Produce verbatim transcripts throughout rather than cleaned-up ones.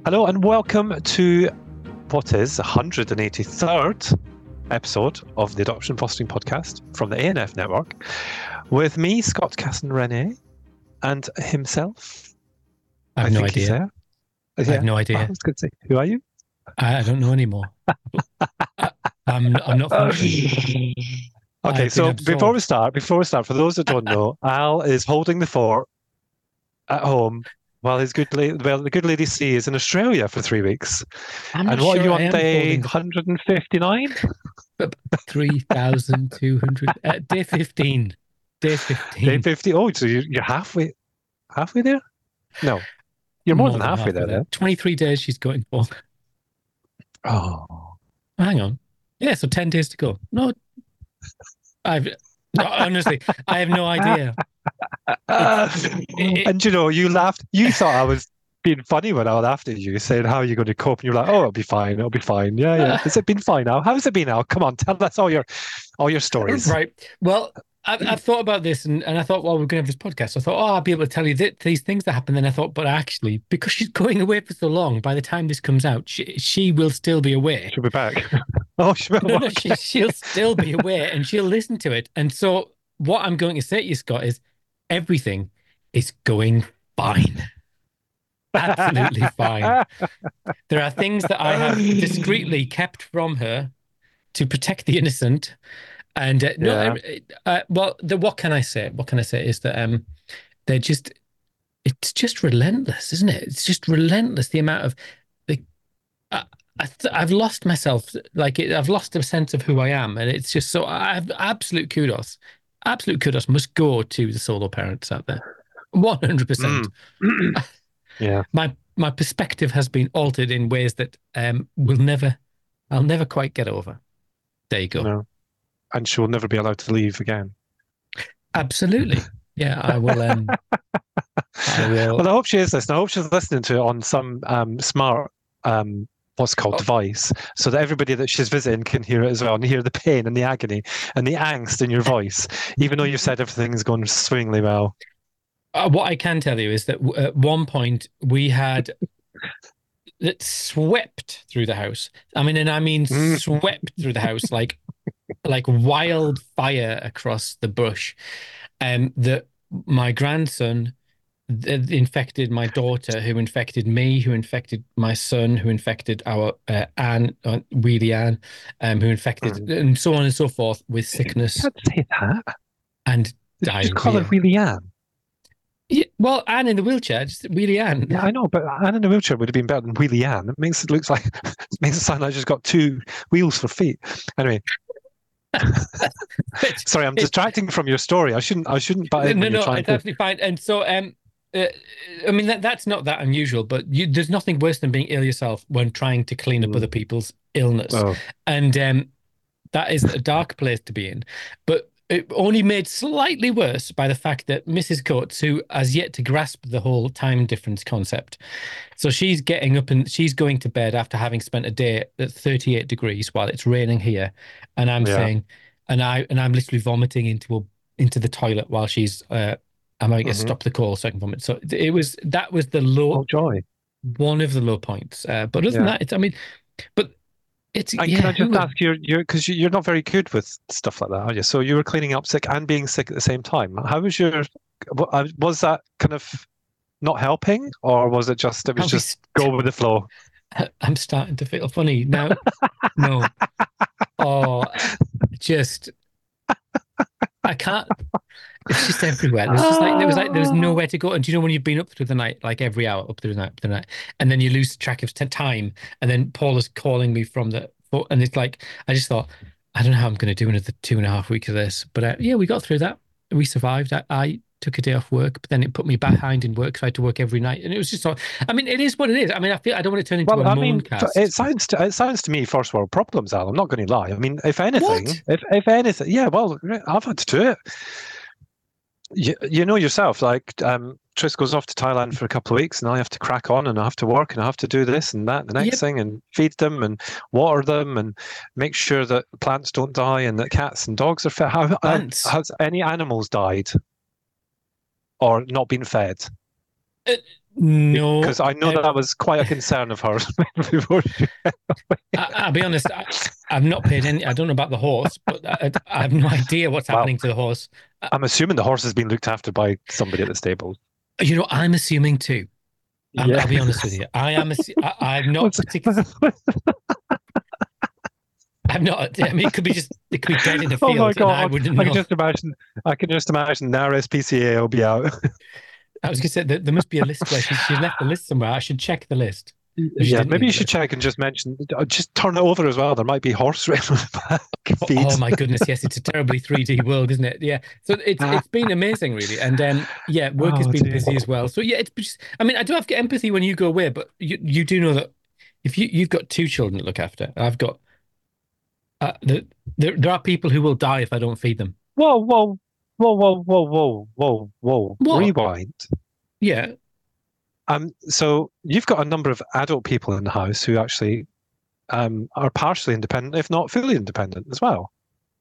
Hello and welcome to what is the one hundred eighty-third episode of the Adoption Fostering Podcast from the A N F Network, with me, Scott Casson Renee, and himself. I have I no think he's idea. there. I have no idea. I was going to say, who are you? I, I don't know anymore. I, I'm I'm not functioning. Okay, I've so been before absorbed. we start, before we start, for those that don't know, Al is holding the fort at home while his good lady, well, the good lady C is in Australia for three weeks. I'm And not what sure are you I on am day holding the one hundred fifty-nine? three thousand two hundred. Uh, day fifteen. Day fifteen. Day fifty. Oh, so you're, you're halfway, halfway there? No, you're more, More than, halfway, there. Then. twenty-three days she's going for. Oh, Hang on. Yeah, so ten days to go. No, I've no, honestly, I have no idea. uh, it- and you know, you laughed. You thought I was being funny when I laughed at you, saying how are you going to cope, and you're like, "Oh, it'll be fine. It'll be fine." Yeah, yeah. Has it been fine now? How's it been now? Come on, tell us all your, all your stories. Right. Well, I've, I've thought about this, and, and I thought, well, we're going to have this podcast. So I thought, oh, I'll be able to tell you th- these things that happen. Then I thought, but actually, because she's going away for so long, by the time this comes out, she, she will still be away. She'll be back. Oh, she'll be No, no, back. she, she'll still be away, and she'll listen to it. And so, what I'm going to say to you, Scott, is everything is going fine. Absolutely fine. There are things that I have discreetly kept from her to protect the innocent. And uh, no, Yeah. uh, well, the, what can I say? What can I say is that um, they're just, it's just relentless, isn't it? It's just relentless. The amount of, the, I, I th- I've lost myself. Like it, I've lost a sense of who I am, and it's just so. I have absolute kudos. Absolute kudos must go to the solo parents out there. One hundred percent. Yeah. My my perspective has been altered in ways that um will never, I'll never quite get over. There you go. No. And she'll never be allowed to leave again. Absolutely. Yeah, I will. Um, I will. Well, I hope she is listening. I hope she's listening to it on some um, smart, um, what's it called, Oh. device, so that everybody that she's visiting can hear it as well and hear the pain and the agony and the angst in your voice, even though you've said everything's going swimmingly well. Uh, what I can tell you is that w- at one point we had it swept through the house. I mean, and I mean Mm. swept through the house like like wildfire across the bush. And that my grandson th- infected my daughter, who infected me, who infected my son, who infected our uh, Anne, uh, Wheelie Anne, um, who infected, Mm. and so on and so forth with sickness You can't say that. and Did you just dying. call her Wheelie Anne? Yeah, well, Anne in the wheelchair, just Wheelie Anne. Yeah, I know, but Anne in a wheelchair would have been better than Wheelie Anne. It makes it looks like it makes it sound like she's got two wheels for feet. Anyway, sorry, I'm distracting from your story. I shouldn't. I shouldn't. Butt in no, when you're no, trying it's to... absolutely fine. And so, um, uh, I mean, that, that's not that unusual, but you, there's nothing worse than being ill yourself when trying to clean up Mm. other people's illness. Oh. And um, that is a dark place to be in. But it only made slightly worse by the fact that Missus Coates, who has yet to grasp the whole time difference concept, so she's getting up and she's going to bed after having spent a day at thirty-eight degrees while it's raining here, and I'm Yeah. saying, and I and I'm literally vomiting into a into the toilet while she's. Uh, I might get Mhm. stop the call so I can vomit. So it was that was the low Oh, joy. one of the low points. Uh, but other than Yeah. that, it's I mean, but it's And yeah. can I who just would- ask you, you're because you, you're not very good with stuff like that, are you? So you were cleaning up sick and being sick at the same time. How was your? wa- uh, Was that kind of not helping, or was it just it was I'll be just go with the flow? I'm starting to feel funny now. No. Oh, just I can't. It's just everywhere. There's just like there was like there was nowhere to go. And do you know when you've been up through the night, like every hour, up through the night, up through the night, and then you lose track of t- time, and then Paul is calling me from the, and it's like I just thought I don't know how I'm going to do another two and a half weeks of this, but uh, yeah, we got through that. We survived. I, I took a day off work, but then it put me behind in work, so I had to work every night, and it was just so. I mean, it is what it is. I mean, I feel I don't want to turn into Well, a I moan mean, cast. it sounds to it sounds to me first world problems, Al. I'm not going to lie. I mean, if anything, What? if if anything, yeah. Well, I've had to do it. You, you know yourself, like um, Tris goes off to Thailand for a couple of weeks, and I have to crack on, and I have to work, and I have to do this and that, the next Yep. thing, and feed them, and water them, and make sure that plants don't die, and that cats and dogs are fed. How, how- Plants. has any animals died or not been fed? No, Because I know uh, that was quite a concern of hers before she I, I'll be honest. I, I've not paid any. I don't know about the horse, but I, I have no idea what's Wow. happening to the horse. Uh, I'm assuming the horse has been looked after by somebody at the stable. You know, I'm assuming too. Um, Yeah. I'll be honest with you. I am. Assu- I, I'm not particularly. I'm not. I mean, it could be just. It could be dead in a Oh field, my and I God. wouldn't I know. can just imagine. I can just imagine the R S P C A will be out. I was going to say that there must be a list where she, she left the list somewhere. I should check the list. She Yeah, didn't maybe leave you the should list. check and just mention, uh, just turn it over as well. There might be horse written back Oh, feeds. oh my goodness, yes, it's a terribly three D world, isn't it? Yeah. So it's it's been amazing, really. And um yeah, work has Oh, been dear. busy as well. So yeah, it's just, I mean, I do have to get empathy when you go away, but you you do know that if you you've got two children to look after, I've got uh, the, there there are people who will die if I don't feed them. Whoa, whoa, whoa, whoa, whoa, whoa, whoa, whoa. What? Rewind. Yeah. Um, so you've got a number of adult people in the house who actually um, are partially independent, if not fully independent as well.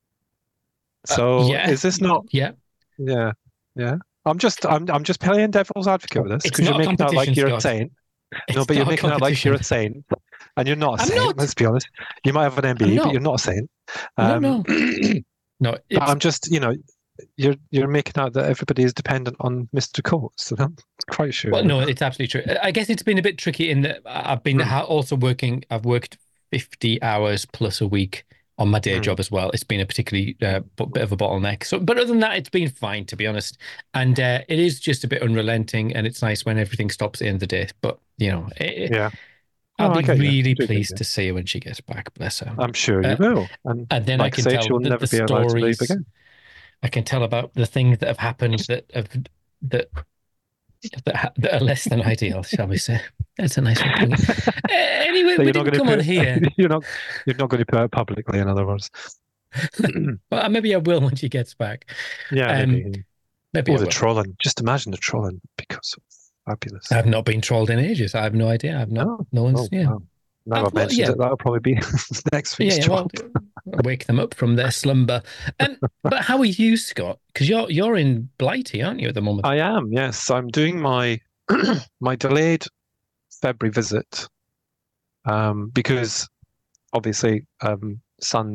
Uh, So yeah. is this not? Yeah. Yeah, yeah. I'm just, I'm, I'm just playing devil's advocate with this It's because you're not a making out like competition, you're a Scott. saint. No, It's but you're not a making out like you're a competition. saint, and you're not a I'm saint. not. Let's be honest. You might have an I'm M B E, but not. you're not a saint. No, Um, no. No, But it's I'm just, you know, you're you're making out that everybody is dependent on Mister Coates, and I'm quite sure. well, no, it's absolutely true. I guess it's been a bit tricky in that I've been ha- also working. I've worked fifty hours plus a week on my day Mm. job as well. It's been a particularly uh, bu- bit of a bottleneck. So, but other than that, it's been fine, to be honest. And uh, it is just a bit unrelenting, and it's nice when everything stops at the end of the day. But you know, it, Yeah. I'll Oh, I be get you. really I do get pleased you. to see her when she gets back. Bless her. I'm sure you Uh, will. And, And then I like I can say, tell she'll the, never the be allowed to leave stories. again. I can tell about the things that have happened that have that that, ha- that are less than ideal, shall we say? That's a nice way of putting it. Uh, anyway, So we you're not didn't going to come put, on here. you're not you're not going to put it publicly, in other words. Well, maybe I will when she gets back. Yeah, Um, maybe. Maybe Oh, I the will. trolling. Just imagine the trolling because of fabulous. I've not been trolled in ages. I have no idea. I've not. Oh, No one's. oh, Yeah. wow. Now I've- I've well, mentioned yeah. it, that'll probably be next Yeah. week's yeah well, job. wake them up from their slumber. Um, but how are you, Scott? Because you're you're in Blighty, aren't you, at the moment? I am, yes. I'm doing my my delayed February visit um, because obviously um, son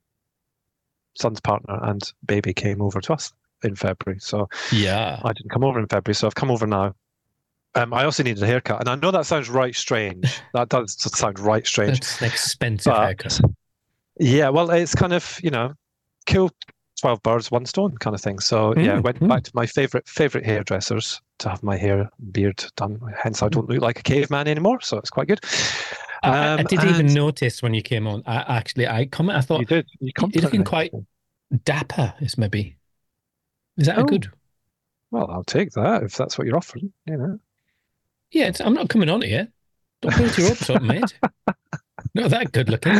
son's partner and baby came over to us in February, so Yeah. I didn't come over in February, so I've come over now. Um, I also needed a haircut, and I know that sounds right strange. That does sound right strange. That's an expensive But- haircut. Yeah, well, it's kind of, you know, kill twelve birds, one stone kind of thing. So yeah, I Mm, went mm. back to my favorite favorite hairdressers to have my hair and beard done. Hence, I don't look like a caveman anymore, so it's quite good. I, I- I Um, didn't even and notice when you came on. I actually, I comment. I thought you did. You you're looking complimented quite me. dapper. Is maybe is that a Oh. good? Well, I'll take that if that's what you're offering. You know. Yeah, it's, I'm not coming on it yet. Don't build your hopes up, mate. Not that good looking.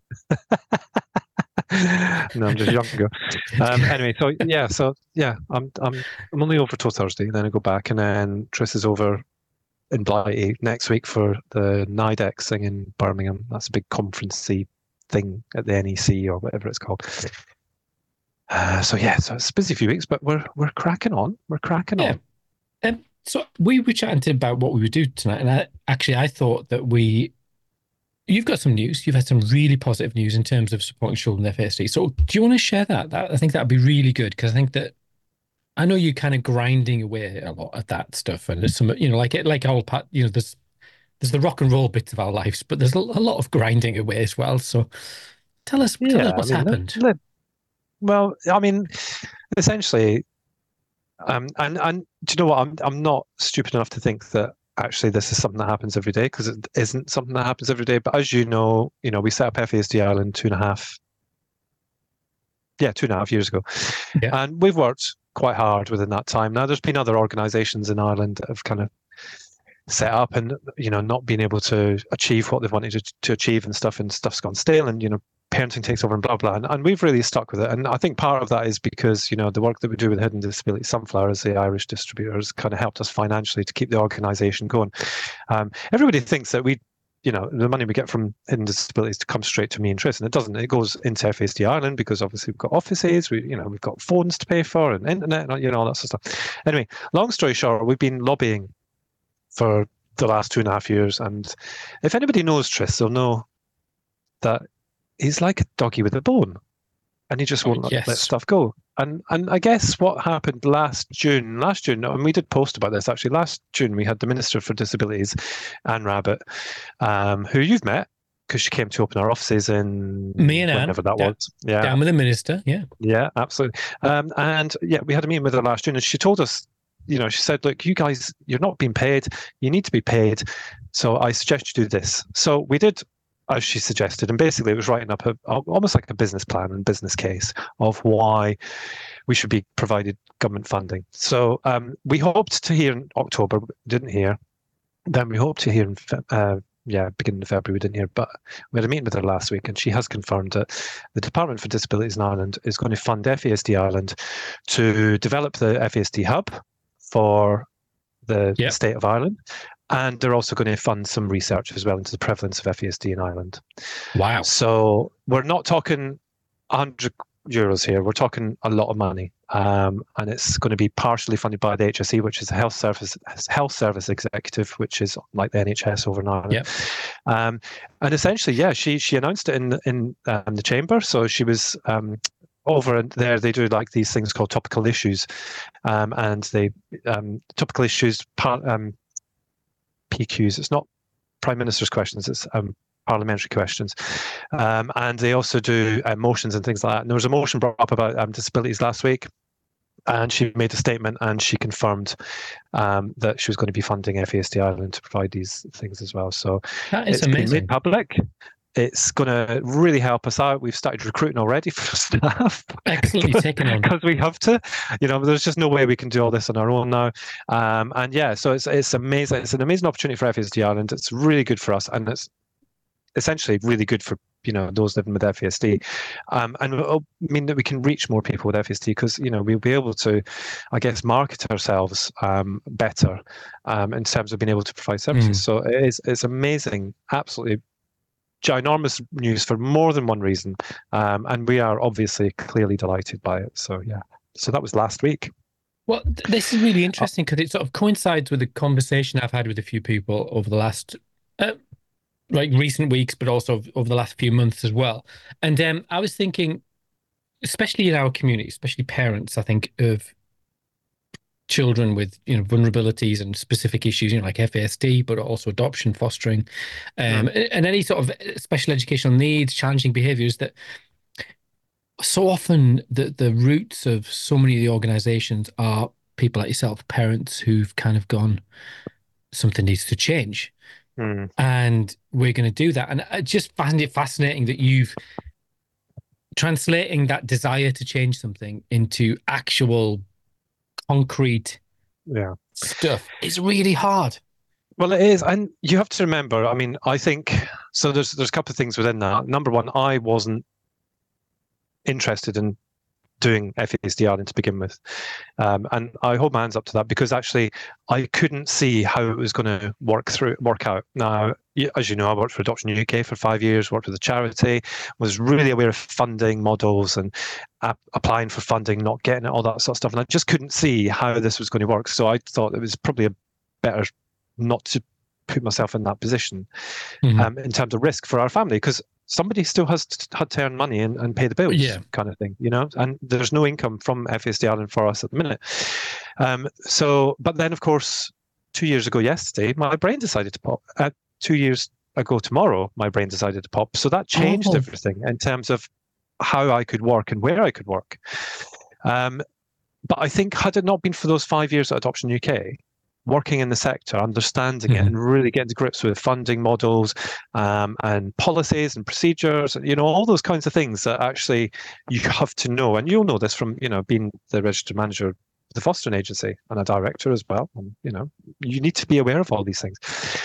No, I'm just younger. Um, anyway, so yeah, so yeah, I'm I'm I'm only over till Thursday, then I go back, and then Tris is over in Blighty next week for the NIDEX thing in Birmingham. That's a big conferencey thing at the N E C or whatever it's called. Uh, so yeah, so it's a busy few weeks, but we're we're cracking on. We're cracking Yeah. on. Um, so we were chatting about what we would do tonight, and I, actually, I thought that we. You've got some news. You've had some really positive news in terms of supporting children with F A S D. So, do you want to share that? that I think that would be really good because I think that I know you're kind of grinding away a lot at that stuff, and there's some, you know, like it, like all part, you know, there's there's the rock and roll bits of our lives, but there's a, a lot of grinding away as well. So, tell us, tell us I what's mean, let- happened. let- well, I mean, essentially, um, and and do you know what? I'm I'm not stupid enough to think that actually this is something that happens every day, because it isn't something that happens every day. But as you know, you know, we set up F A S D Ireland two and a half, yeah, two and a half years ago, Yeah. and we've worked quite hard within that time. Now, there's been other organisations in Ireland that have kind of set up and, you know, not been able to achieve what they've wanted to, to achieve and stuff, and stuff's gone stale, and, you know, parenting takes over and blah blah, and, and we've really stuck with it. And I think part of that is because, you know, the work that we do with Hidden Disability Sunflower as the Irish distributors kind of helped us financially to keep the organisation going. Um, everybody thinks that we, you know, the money we get from Hidden Disabilities to come straight to me and Tris, and it doesn't. It goes into F A S D Ireland because obviously we've got offices, we, you know, we've got phones to pay for and internet, and, you know, all that sort of stuff. Anyway, long story short, we've been lobbying for the last two and a half years. And if anybody knows Tris, they'll know that he's like a doggy with a bone, and he just Oh, won't let- yes. let stuff go. And and I guess what happened last June, last June, and we did post about this actually. Last June, we had the Minister for Disabilities, Anne Rabbitt, um, who you've met because she came to open our offices in Me and Anne, whenever that da- was. Yeah, Down with the minister, yeah. yeah, absolutely. Um, and yeah, we had a meeting with her last June, and she told us, you know, she said, look, you guys, you're not being paid. You need to be paid. So I suggest you do this. So we did as she suggested, and basically it was writing up a, almost like a business plan and business case of why we should be provided government funding. So um, we hoped to hear in October, didn't hear. Then we hoped to hear in Fe- uh, yeah, beginning of February, we didn't hear, but we had a meeting with her last week, and she has confirmed that the Department for Disabilities in Ireland is going to fund F A S D Ireland to develop the F A S D hub for the Yep. state of Ireland. And they're also going to fund some research as well into the prevalence of F A S D in Ireland. Wow. So we're not talking one hundred euros here. We're talking a lot of money. Um, and it's going to be partially funded by the H S E, which is a health service health service executive, which is like the N H S over in Ireland. Yep. Um, and essentially, yeah, she she announced it in in um, the chamber. So she was um, over there. They do like these things called topical issues, um, and they um, topical issues. Par- um, P Qs. It's not Prime Minister's questions. It's um, parliamentary questions, um, and they also do uh, motions and things like that. And there was a motion brought up about um, disabilities last week, and she made a statement and she confirmed um, that she was going to be funding F A S D Ireland to provide these things as well. So That is it's been amazing. made public. It's going to really help us out. We've started recruiting already for staff. Excellently taken on. Because we have to, you know, there's just no way we can do all this on our own now. Um, and yeah, so it's it's amazing. It's an amazing opportunity for F A S D Ireland. It's really good for us, and it's essentially really good for, you know, those living with F A S D, um, and it'll mean that we can reach more people with F A S D because, you know, we'll be able to, I guess, market ourselves um, better um, in terms of being able to provide services. Mm. So it is it's amazing, absolutely ginormous news for more than one reason, um, and we are obviously clearly delighted by it. So yeah, so that was last week. Well, th- this is really interesting because it sort of coincides with a conversation I've had with a few people over the last, uh, like recent weeks, but also over the last few months as well. And um, I was thinking, especially in our community, especially parents, I think of children with, you know, vulnerabilities and specific issues, you know, like F A S D, but also adoption, fostering, um, Mm. and any sort of special educational needs, challenging behaviours that so often the the roots of so many of the organisations are people like yourself, parents who've kind of gone, something needs to change, Mm. and we're going to do that. And I just find it fascinating that you've translating that desire to change something into actual concrete Yeah. stuff is really hard. Well, it is, and you have to remember. I mean, I think so. There's there's a couple of things within that. Number one, I wasn't interested in doing F A S D Ireland to begin with, um, and I hold my hands up to that because actually I couldn't see how it was going to work through work out. Now, y- as you know, I worked for Adoption U K for five years, worked with a charity, was really aware of funding models and uh, applying for funding, not getting it, all that sort of stuff, and I just couldn't see how this was going to work. So I thought it was probably a better not to put myself in that position Mhm. um, in terms of risk for our family, because somebody still has to, had to earn money and, and pay the bills, Yeah. kind of thing, you know, and there's no income from F A S D Ireland for us at the minute. Um, so, but then, of course, two years ago yesterday, my brain decided to pop. Uh, two years ago tomorrow, my brain decided to pop. So that changed Oh. everything in terms of how I could work and where I could work. Um, but I think had it not been for those five years at Adoption U K, working in the sector, understanding it, Mhm. and really getting to grips with funding models um, and policies and procedures, you know, all those kinds of things that actually you have to know. And you'll know this from, you know, being the registered manager of the fostering agency and a director as well. And, you know, you need to be aware of all these things.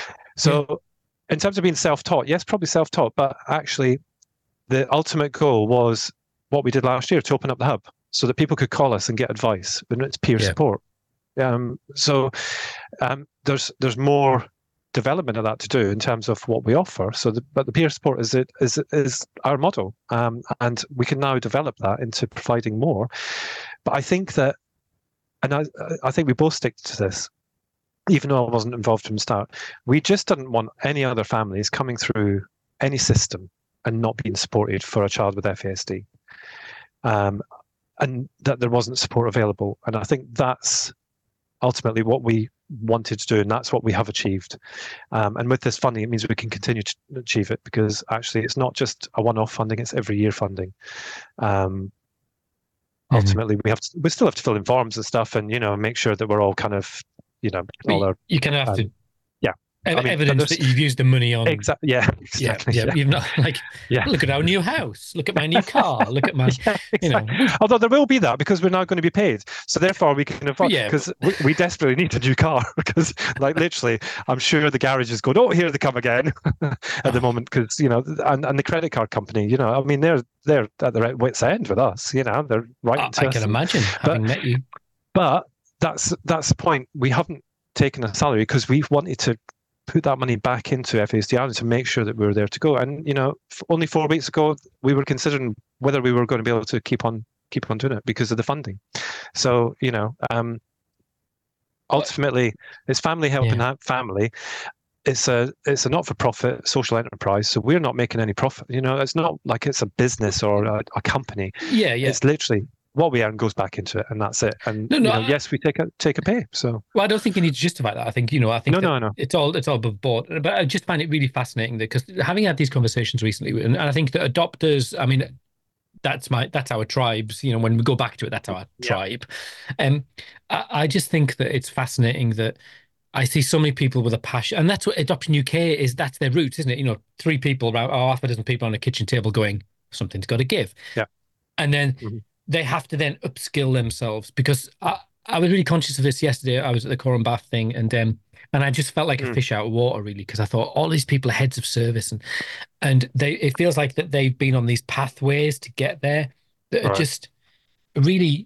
So in terms of being self-taught, yes, probably self-taught, but actually the ultimate goal was what we did last year, to open up the hub so that people could call us and get advice, and it's peer Yeah. support. Um, so um, there's there's more development of that to do in terms of what we offer. So, the, but the peer support is it is is our model, um, and we can now develop that into providing more. But I think that, and I I think we both stick to this. even though I wasn't involved from the start, we just didn't want any other families coming through any system and not being supported for a child with F A S D, um, and that there wasn't support available. And I think that's ultimately what we wanted to do, and that's what we have achieved. Um, and with this funding, it means we can continue to achieve it, because actually it's not just a one-off funding, it's every year funding. Um, Mhm. ultimately, we have to, we still have to fill in forms and stuff, and you know, make sure that we're all kind of, you know, all our You kind of have to, um, yeah. ev- I mean, but evidence there's- that you've used the money on. exactly, yeah, Yeah, exactly, yeah, yeah. You've not like, Yeah. look at our new house, look at my new car, look at my, Yeah, you know, exactly. Although there will be that, because we're now going to be paid, so therefore we can afford. Yeah, Because we, we desperately need a new car. Because, like, literally, I'm sure the garage is going, "Oh, here they come again," at the moment. Because you know, and, and the credit card company, you know, I mean, they're they're at their wits' end with us. You know, they're writing I, to I us. can and- imagine having met you. But that's that's the point. We haven't taken a salary because we've wanted to put that money back into F A S D Ireland to make sure that we were there to go. And you know, f- only four weeks ago, we were considering whether we were going to be able to keep on keep on doing it because of the funding. So you know, um, ultimately, it's family helping Yeah. out family. It's a it's a not for profit social enterprise, so we're not making any profit. You know, it's not like it's a business or a, a company. Yeah, yeah. It's literally what we earn goes back into it, and that's it. And No, no, you know, I- yes, we take a take a pay. So Well, I don't think you need to justify that. I think, you know, I think no, that no, no. it's all it's all above board. But I just find it really fascinating that, because having had these conversations recently, and, and I think that adopters, I mean, that's my that's our tribes. You know, when we go back to it, that's our Yeah. tribe. Um, I, I just think that it's fascinating that I see so many people with a passion, and that's what Adoption U K is. That's their roots, isn't it? You know, three people, about or half a dozen people on a kitchen table going, something's got to give. Yeah. And then Mhm. they have to then upskill themselves, because I, I was really conscious of this yesterday. I was at the Coram Bath thing, and um, and I just felt like a Mm. fish out of water, really, because I thought all these people are heads of service, and and they it feels like that they've been on these pathways to get there that are Right. just really,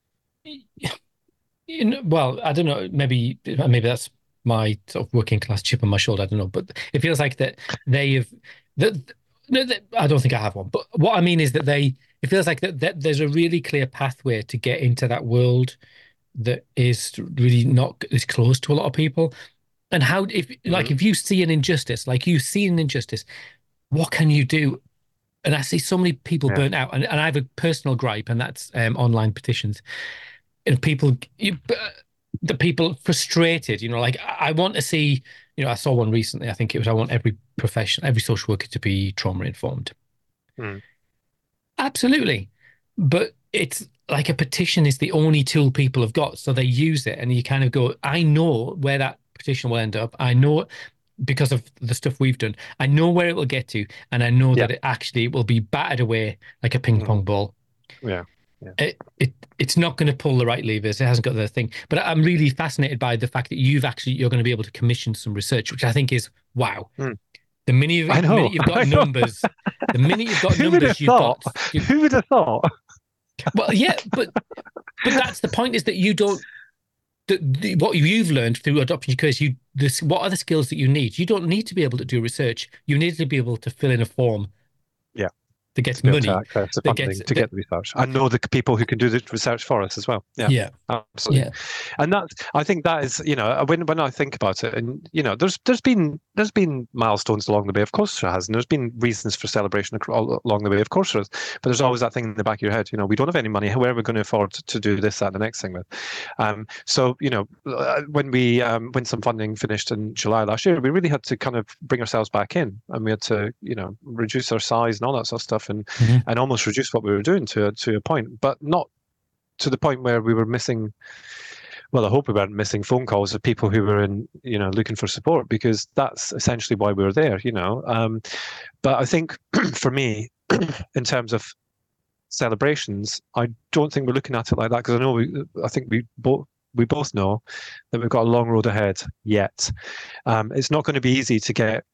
you know, well, I don't know, maybe maybe that's my sort of working class chip on my shoulder. I don't know, but it feels like that they have that. No, that- I don't think I have one, but what I mean is that they. It feels like that, that there's a really clear pathway to get into that world that is really not is close to a lot of people. And how, if like, Mhm. if you see an injustice, like you see an injustice, what can you do? And I see so many people Yeah. burnt out, and, and I have a personal gripe, and that's um, online petitions. And people, you, uh, the people frustrated, you know, like I I want to see, you know, I saw one recently. I think it was, I want every profession, every social worker to be trauma informed. Mm. Absolutely. But it's like a petition is the only tool people have got. So they use it, and you kind of go, I know where that petition will end up. I know, because of the stuff we've done, I know where it will get to. And I know Yeah. that it actually will be battered away like a ping Mhm. pong ball. Yeah. It, it it's not going to pull the right levers. It hasn't got the thing. But I'm really fascinated by the fact that you've actually you're going to be able to commission some research, which I think is wow. Mm. The minute, you've, I the know. minute you've got I know. numbers, the minute you've got Who would have numbers, you've thought? got you, Who would have thought? well, yeah, but but that's the point, is that you don't. The, the, what you've learned through Adoption U K is you. This, what are the skills that you need? You don't need to be able to do research. You need to be able to fill in a form. Yeah. That gets To be able to money. access the That funding gets to that, get the research, and know the people who can do the research for us as well. Yeah. yeah, Absolutely. yeah, And that's, I think that is, you know, when when I think about it, and you know, there's there's been there's been milestones along the way, of course there has, and there's been reasons for celebration ac- all along the way, of course there is. But there's always that thing in the back of your head, you know, we don't have any money. How are we going to afford to do this, that, and the next thing with? Um, so you know, uh, when we um, when some funding finished in July last year, we really had to kind of bring ourselves back in, and we had to, you know, reduce our size and all that sort of stuff, and Mhm. and almost reduce what we were doing to to a point, but not to the point where we were missing. Well, I hope we weren't missing phone calls of people who were in, you know, looking for support, because that's essentially why we were there, you know. Um, but I think for me, in terms of celebrations, I don't think we're looking at it like that, because I know we, I think we both we both know that we've got a long road ahead yet. Um, it's not going to be easy to get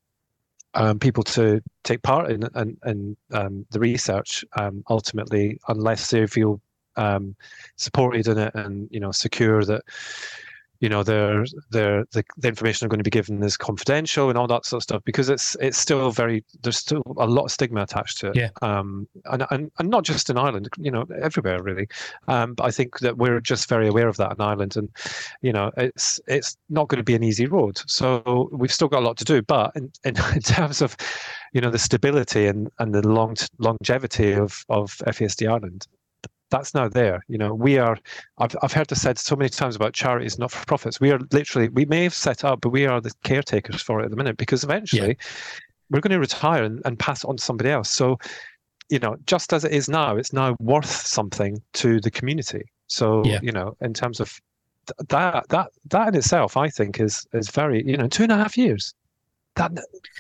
um, people to take part in in, in um, the research um, ultimately, unless they feel um, supported in it, and you know, secure that you know, their their the, the information they're going to be given is confidential and all that sort of stuff, because it's it's still very there's still a lot of stigma attached to it. Yeah. Um, and, and and not just in Ireland, you know, everywhere really. Um, but I think that we're just very aware of that in Ireland, and you know, it's it's not going to be an easy road. So we've still got a lot to do. But in in, in terms of, you know, the stability and and the long longevity of of F A S D Ireland, that's now there. You know, we are, I've, I've heard this said so many times about charities, not for profits. We are literally, we may have set up, but we are the caretakers for it at the minute, because eventually yeah. we're going to retire and, and pass it on to somebody else. So, you know, just as it is now, it's now worth something to the community. So, yeah. you know, in terms of th- that, that, that in itself, I think is, is very, you know, two and a half years. That,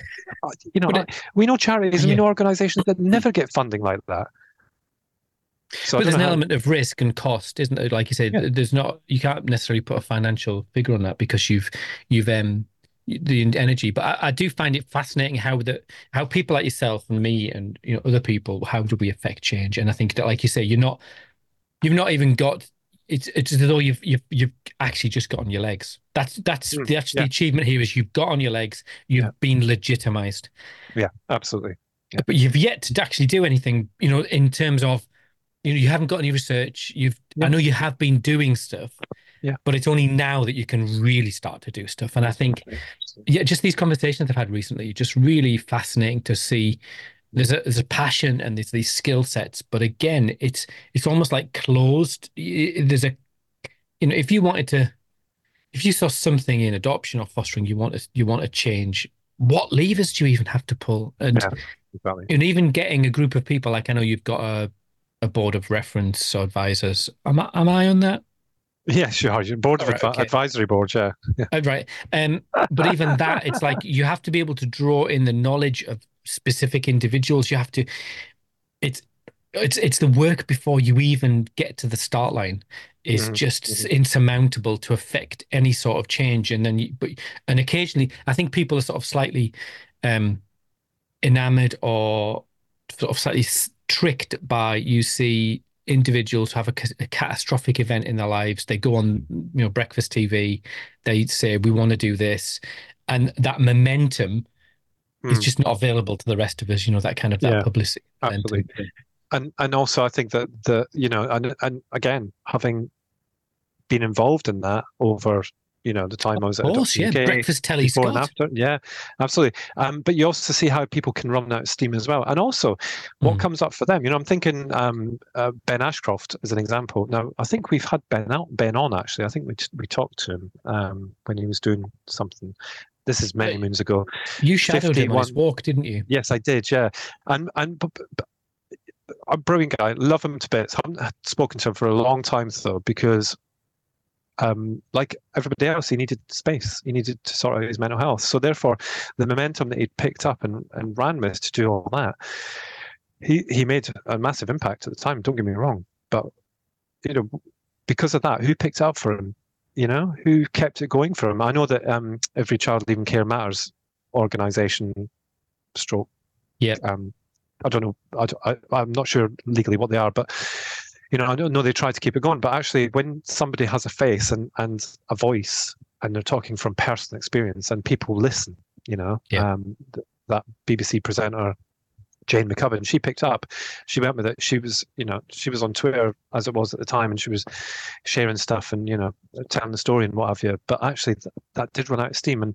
you know, it, we know charities and yeah. we know organizations that never get funding like that. So but there's an how... element of risk and cost, isn't it? Like you said, yeah. there's not, you can't necessarily put a financial figure on that because you've, you've, um, the energy. But I, I do find it fascinating how the, how people like yourself and me and, you know, other people, how do we affect change? And I think that, like you say, you're not, you've not even got, it's, it's as though you've, you've, you've actually just got on your legs. That's, that's mm, the actual yeah. achievement here is you've got on your legs, you've yeah. been legitimized. Yeah, absolutely. Yeah. But you've yet to actually do anything, you know, in terms of, you know, you haven't got any research. You've, yeah. I know you have been doing stuff, yeah. but it's only now that you can really start to do stuff. And I think, yeah, just these conversations I've had recently, just really fascinating to see. There's a there's a passion and there's these skill sets, but again, it's it's almost like closed. There's a, you know, if you wanted to, if you saw something in adoption or fostering, you want to you want to change. What levers do you even have to pull? And yeah, exactly. and even getting a group of people, like I know you've got a. a board of reference or advisors. Am I, am I on that? Yeah, sure. Board of right, advi- okay. advisory board, yeah. yeah. Uh, right. Um, but even that, it's like you have to be able to draw in the knowledge of specific individuals. You have to, it's, it's, it's the work before you even get to the start line is mm-hmm. just mm-hmm. insurmountable to affect any sort of change. And then, you, but, and occasionally I think people are sort of slightly um, enamored or sort of slightly tricked by, you see individuals have a, a catastrophic event in their lives. They go on, you know, breakfast T V. They say, we want to do this. And that momentum mm. is just not available to the rest of us, you know, that kind of that yeah, publicity. Absolutely. Momentum. And and also I think that, the you know, and, and again, having been involved in that over, you know, the time I was at Of course, yeah, U K, breakfast telly, before Scott. and after. Yeah, absolutely. Um, but you also see how people can run out of steam as well. And also what mm. comes up for them. You know, I'm thinking um, uh, Ben Ashcroft as an example. Now, I think we've had Ben out, Ben on, actually. I think we we talked to him um, when he was doing something. This is many moons ago. You shadowed him on his walk, didn't you? Yes, I did, yeah. And, and but, but, a brilliant guy. Love him to bits. I haven't spoken to him for a long time, though, because Um, like everybody else, he needed space. He needed to sort out his mental health. So therefore, the momentum that he'd picked up and, and ran with to do all that, he he made a massive impact at the time. Don't get me wrong, but you know, because of that, who picked it up for him? You know, who kept it going for him? I know that um, Every Child Leaving Care Matters organisation, stroke. Yeah. Um, I don't know. I, I I'm not sure legally what they are, but. You know, I don't know they try to keep it going, but actually when somebody has a face and, and a voice and they're talking from personal experience and people listen, you know, yeah. um, th- that B B C presenter, Jane McCubbin, she picked up, she went with it. She was, you know, she was on Twitter as it was at the time and she was sharing stuff and, you know, telling the story and what have you. But actually th- that did run out of steam and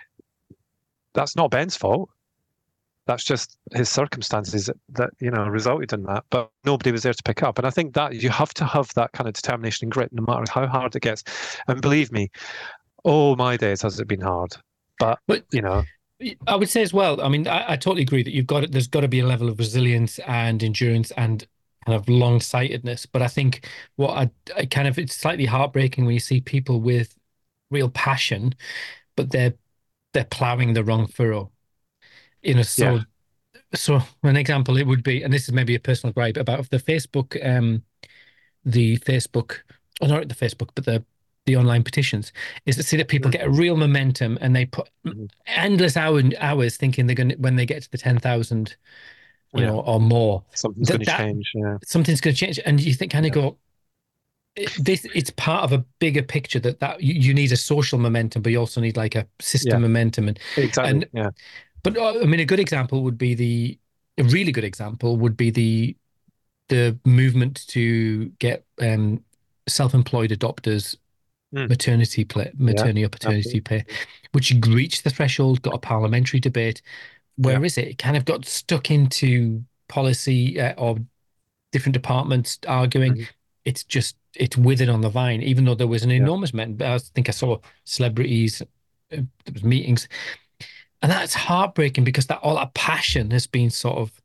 that's not Ben's fault. That's just his circumstances that, that, you know, resulted in that. But nobody was there to pick up. And I think that you have to have that kind of determination and grit, no matter how hard it gets. And believe me, oh my days has it been hard. But, but you know, I would say as well. I mean, I, I totally agree that you've got it. There's got to be a level of resilience and endurance and kind of long-sightedness. But I think what I, I kind of it's slightly heartbreaking when you see people with real passion, but they're they're ploughing the wrong furrow. You know, so, yeah. so an example it would be, and this is maybe a personal gripe about the Facebook, um, the Facebook, or not the Facebook, but the the online petitions, is to see that people get a real momentum and they put mm-hmm. endless hour, hours thinking they're going to, when they get to the ten thousand, you yeah. know, or more, something's going to change. Yeah, something's going to change, and you think kind of yeah. go, it, this it's part of a bigger picture that that you, you need a social momentum, but you also need like a Yeah, system momentum, and exactly. and Yeah. but uh, I mean, a good example would be the a really good example would be the the movement to get um, self-employed adopters Mm. maternity play, Yeah, maternity or paternity absolutely. pay, which reached the threshold, got a parliamentary debate. Yeah. Where is it? It kind of got stuck into policy uh, or different departments arguing. Mhm. It's just it's withered on the vine, even though there was an Yeah. enormous amount. I think I saw celebrities, uh, there was meetings, and that's heartbreaking because that all that passion has been sort of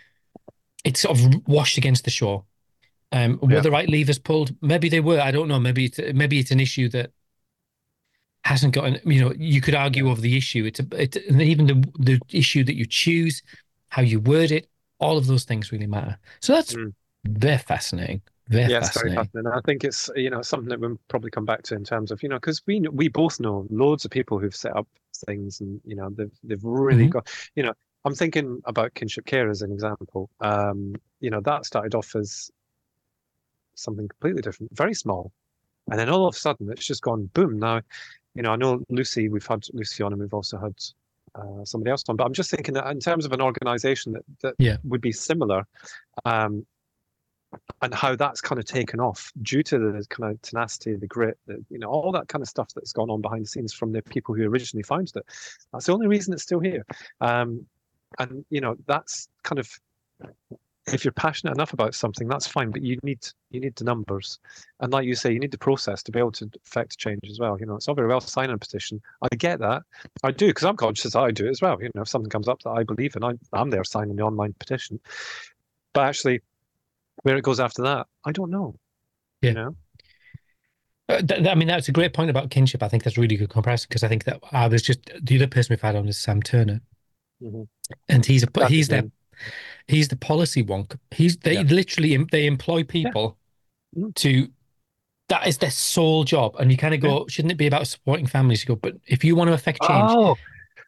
it's sort of washed against the shore. Um, were Yeah. the right levers pulled? Maybe they were. I don't know. Maybe it's maybe it's an issue that hasn't gotten. You know, you could argue Yeah. over the issue. It's a, it's and even the the issue that you choose, how you word it, all of those things really matter. So that's Mm. very fascinating. Very Yeah, it's very fascinating. fascinating. I think it's, you know, something that we'll probably come back to in terms of, you know, because we we both know loads of people who've set up things, and you know they've they've really Hmm. got, you know, I'm thinking about kinship care as an example. Um, you know, that started off as something completely different, very small, and then all of a sudden it's just gone boom. Now, you know, I know Lucy, we've had Lucy on, and we've also had uh, somebody else on, but I'm just thinking that in terms of an organization that that Yeah. would be similar, um, and how that's kind of taken off due to the kind of tenacity, the grit, the, you know, all that kind of stuff that's gone on behind the scenes from the people who originally founded it. That's the only reason it's still here. Um, and you know, that's kind of, if you're passionate enough about something, that's fine, but you need you need the numbers, and like you say, you need the process to be able to affect change as well. You know, it's all very well signing a petition. I get that, I do, because I'm conscious that I do it as well. You know, if something comes up that I believe in, I, I'm there signing the online petition. But actually, where it goes after that, I don't know. You Yeah. know. Uh, th- I mean, that's a great point about kinship. I think that's a really good comparison because I think that I was just the other person we've had on is Sam Turner, Hmm. and he's a That's his he's their name. he's the policy wonk. He's they Yeah. literally they employ Yeah. people Mhm. to that is their sole job. And you kind of Yeah. go, shouldn't it be about supporting families? You go, but if you want to affect change, Oh,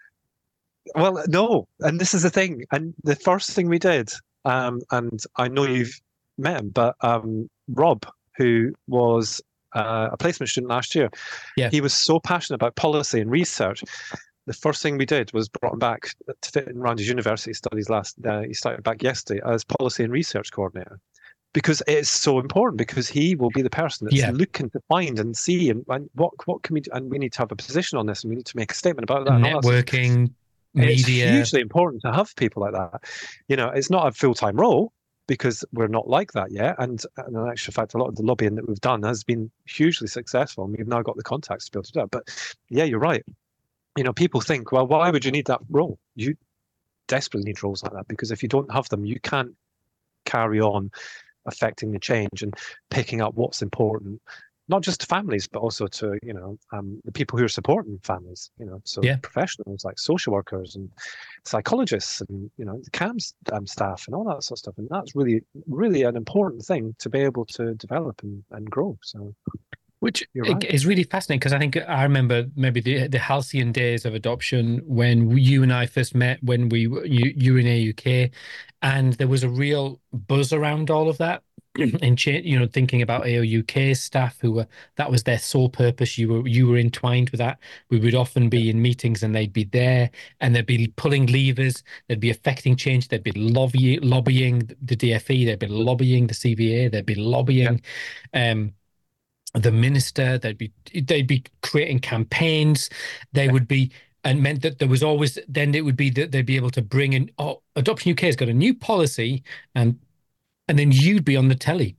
well, no. And this is the thing. And the first thing we did, um, and I know you've met him, but um, Rob, who was uh, a placement student last year, yeah, he was so passionate about policy and research. The first thing we did was brought him back to fit in around his university studies last. Uh, he started back yesterday as policy and research coordinator, because it's so important, because he will be the person that's yeah, looking to find and see, and, and what what can we do, and we need to have a position on this, and we need to make a statement about that and all that sort of stuff. networking, It's media, hugely important to have people like that. You know, it's not a full-time role, because we're not like that yet, and, and in actual fact, a lot of the lobbying that we've done has been hugely successful, and we've now got the contacts to be able to do that. But yeah, you're right. You know, people think, well, why would you need that role? You desperately need roles like that, because if you don't have them, you can't carry on affecting the change and picking up what's important, not just to families, but also to, you know, um, the people who are supporting families, you know, so yeah. professionals like social workers and psychologists and, you know, the CAMS um, staff and all that sort of stuff. And that's really, really an important thing to be able to develop and, and grow. So Which you're right. is really fascinating because I think I remember maybe the the halcyon days of adoption when you and I first met when we were- you you were in A U K, and there was a real buzz around all of that. And cha- you know, thinking about A O U K staff who were that was their sole purpose. You were you were entwined with that. We would often Yeah. be in meetings and they'd be there and they'd be pulling levers. They'd be affecting change. They'd be lobby, lobbying the D F E. They'd be lobbying the C V A. They'd be Yeah. lobbying. Um, the minister. They'd be they'd be creating campaigns. They Yeah. would be and meant that there was always then it would be that they'd be able to bring in oh Adoption U K has got a new policy and and then you'd be on the telly.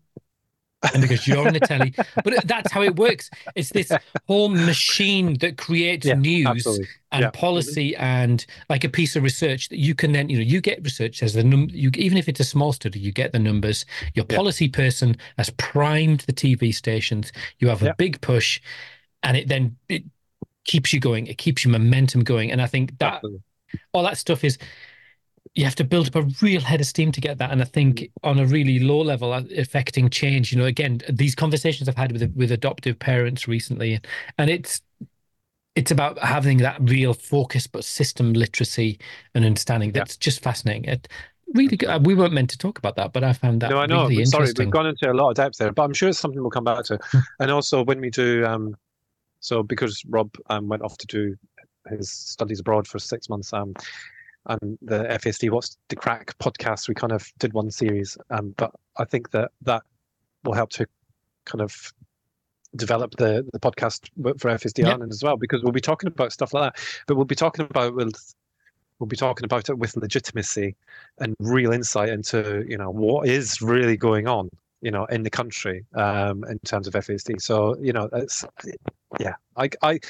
And because you're on the telly, but that's how it works. It's this whole machine that creates Yeah, news absolutely. and Yeah. Mhm. policy and like a piece of research that you can then, you know, you get research as the num you even if it's a small study, you get the numbers. Your Yeah. policy person has primed the T V stations. You have a Yeah. big push, and it then it keeps you going. It keeps your momentum going. And I think that Absolutely. all that stuff is you have to build up a real head of steam to get that. And I Mhm. think on a really low level, uh, affecting change, you know, again, these conversations I've had with with adoptive parents recently, and it's it's about having that real focus, but system literacy and understanding. Yeah. That's just fascinating. It, really good. Uh, We weren't meant to talk about that, but I found that No, I know. really Sorry, we've interesting. gone into a lot of depth there, but I'm sure it's something we'll come back to. And also, when we do, um, so because Rob um, went off to do his studies abroad for six months, um, and the F A S D What's the Crack podcast, we kind of did one series, um, but I think that that will help to kind of develop the the podcast for F A S D Yep. Ireland as well, because we'll be talking about stuff like that, but we'll be talking about with we'll be talking about it with legitimacy and real insight into, you know, what is really going on, you know, in the country, um, in terms of F A S D. So, you know, it's yeah, I I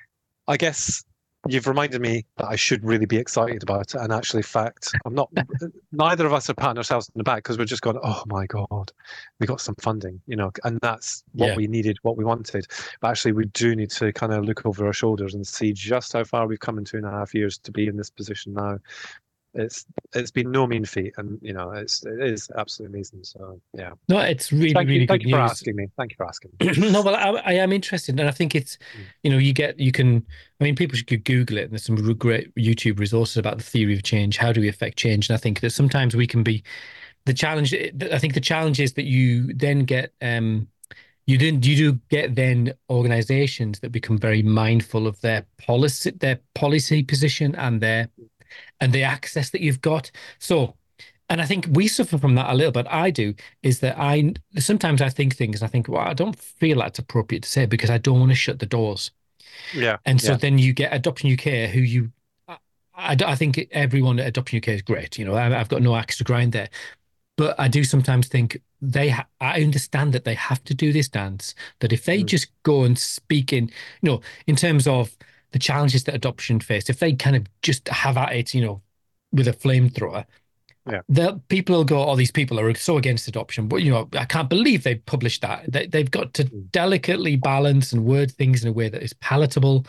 I guess you've reminded me that I should really be excited about it. And actually, fact, I'm not. Neither of us are patting ourselves on the back because we're just going, "Oh my god, we got some funding," you know, and that's what Yeah. we needed, what we wanted. But actually, we do need to kind of look over our shoulders and see just how far we've come in two and a half years to be in this position now. It's it's been no mean feat, and you know, it's it is absolutely amazing. So yeah, No, it's really, thank you, really thank good you for news. asking me. Thank you for asking. No, well, I, I am interested, and I think it's, Mm. you know, you get, you can, I mean, people should Google it, and there's some great YouTube resources about the theory of change. How do we affect change? And I think that sometimes we can be, the challenge, I think the challenge is that you then get, um, you didn't, you do get then organizations that become very mindful of their policy, their policy position and their, and the access that you've got. So, and I think we suffer from that a little bit. I do, is that I sometimes I think things, and I think, well, I don't feel that's appropriate to say because I don't want to shut the doors. Yeah, And so yeah, then you get Adoption U K, who you, I, I, I think everyone at Adoption U K is great. You know, I, I've got no axe to grind there. But I do sometimes think they, ha I understand that they have to do this dance, that if they mm, just go and speak in, you know, in terms of the challenges that adoption faced, if they kind of just have at it, you know, with a flamethrower, yeah. the people will go, oh, these people are so against adoption. But, you know, I can't believe they've published that. They, they've got to Mm. delicately balance and word things in a way that is palatable,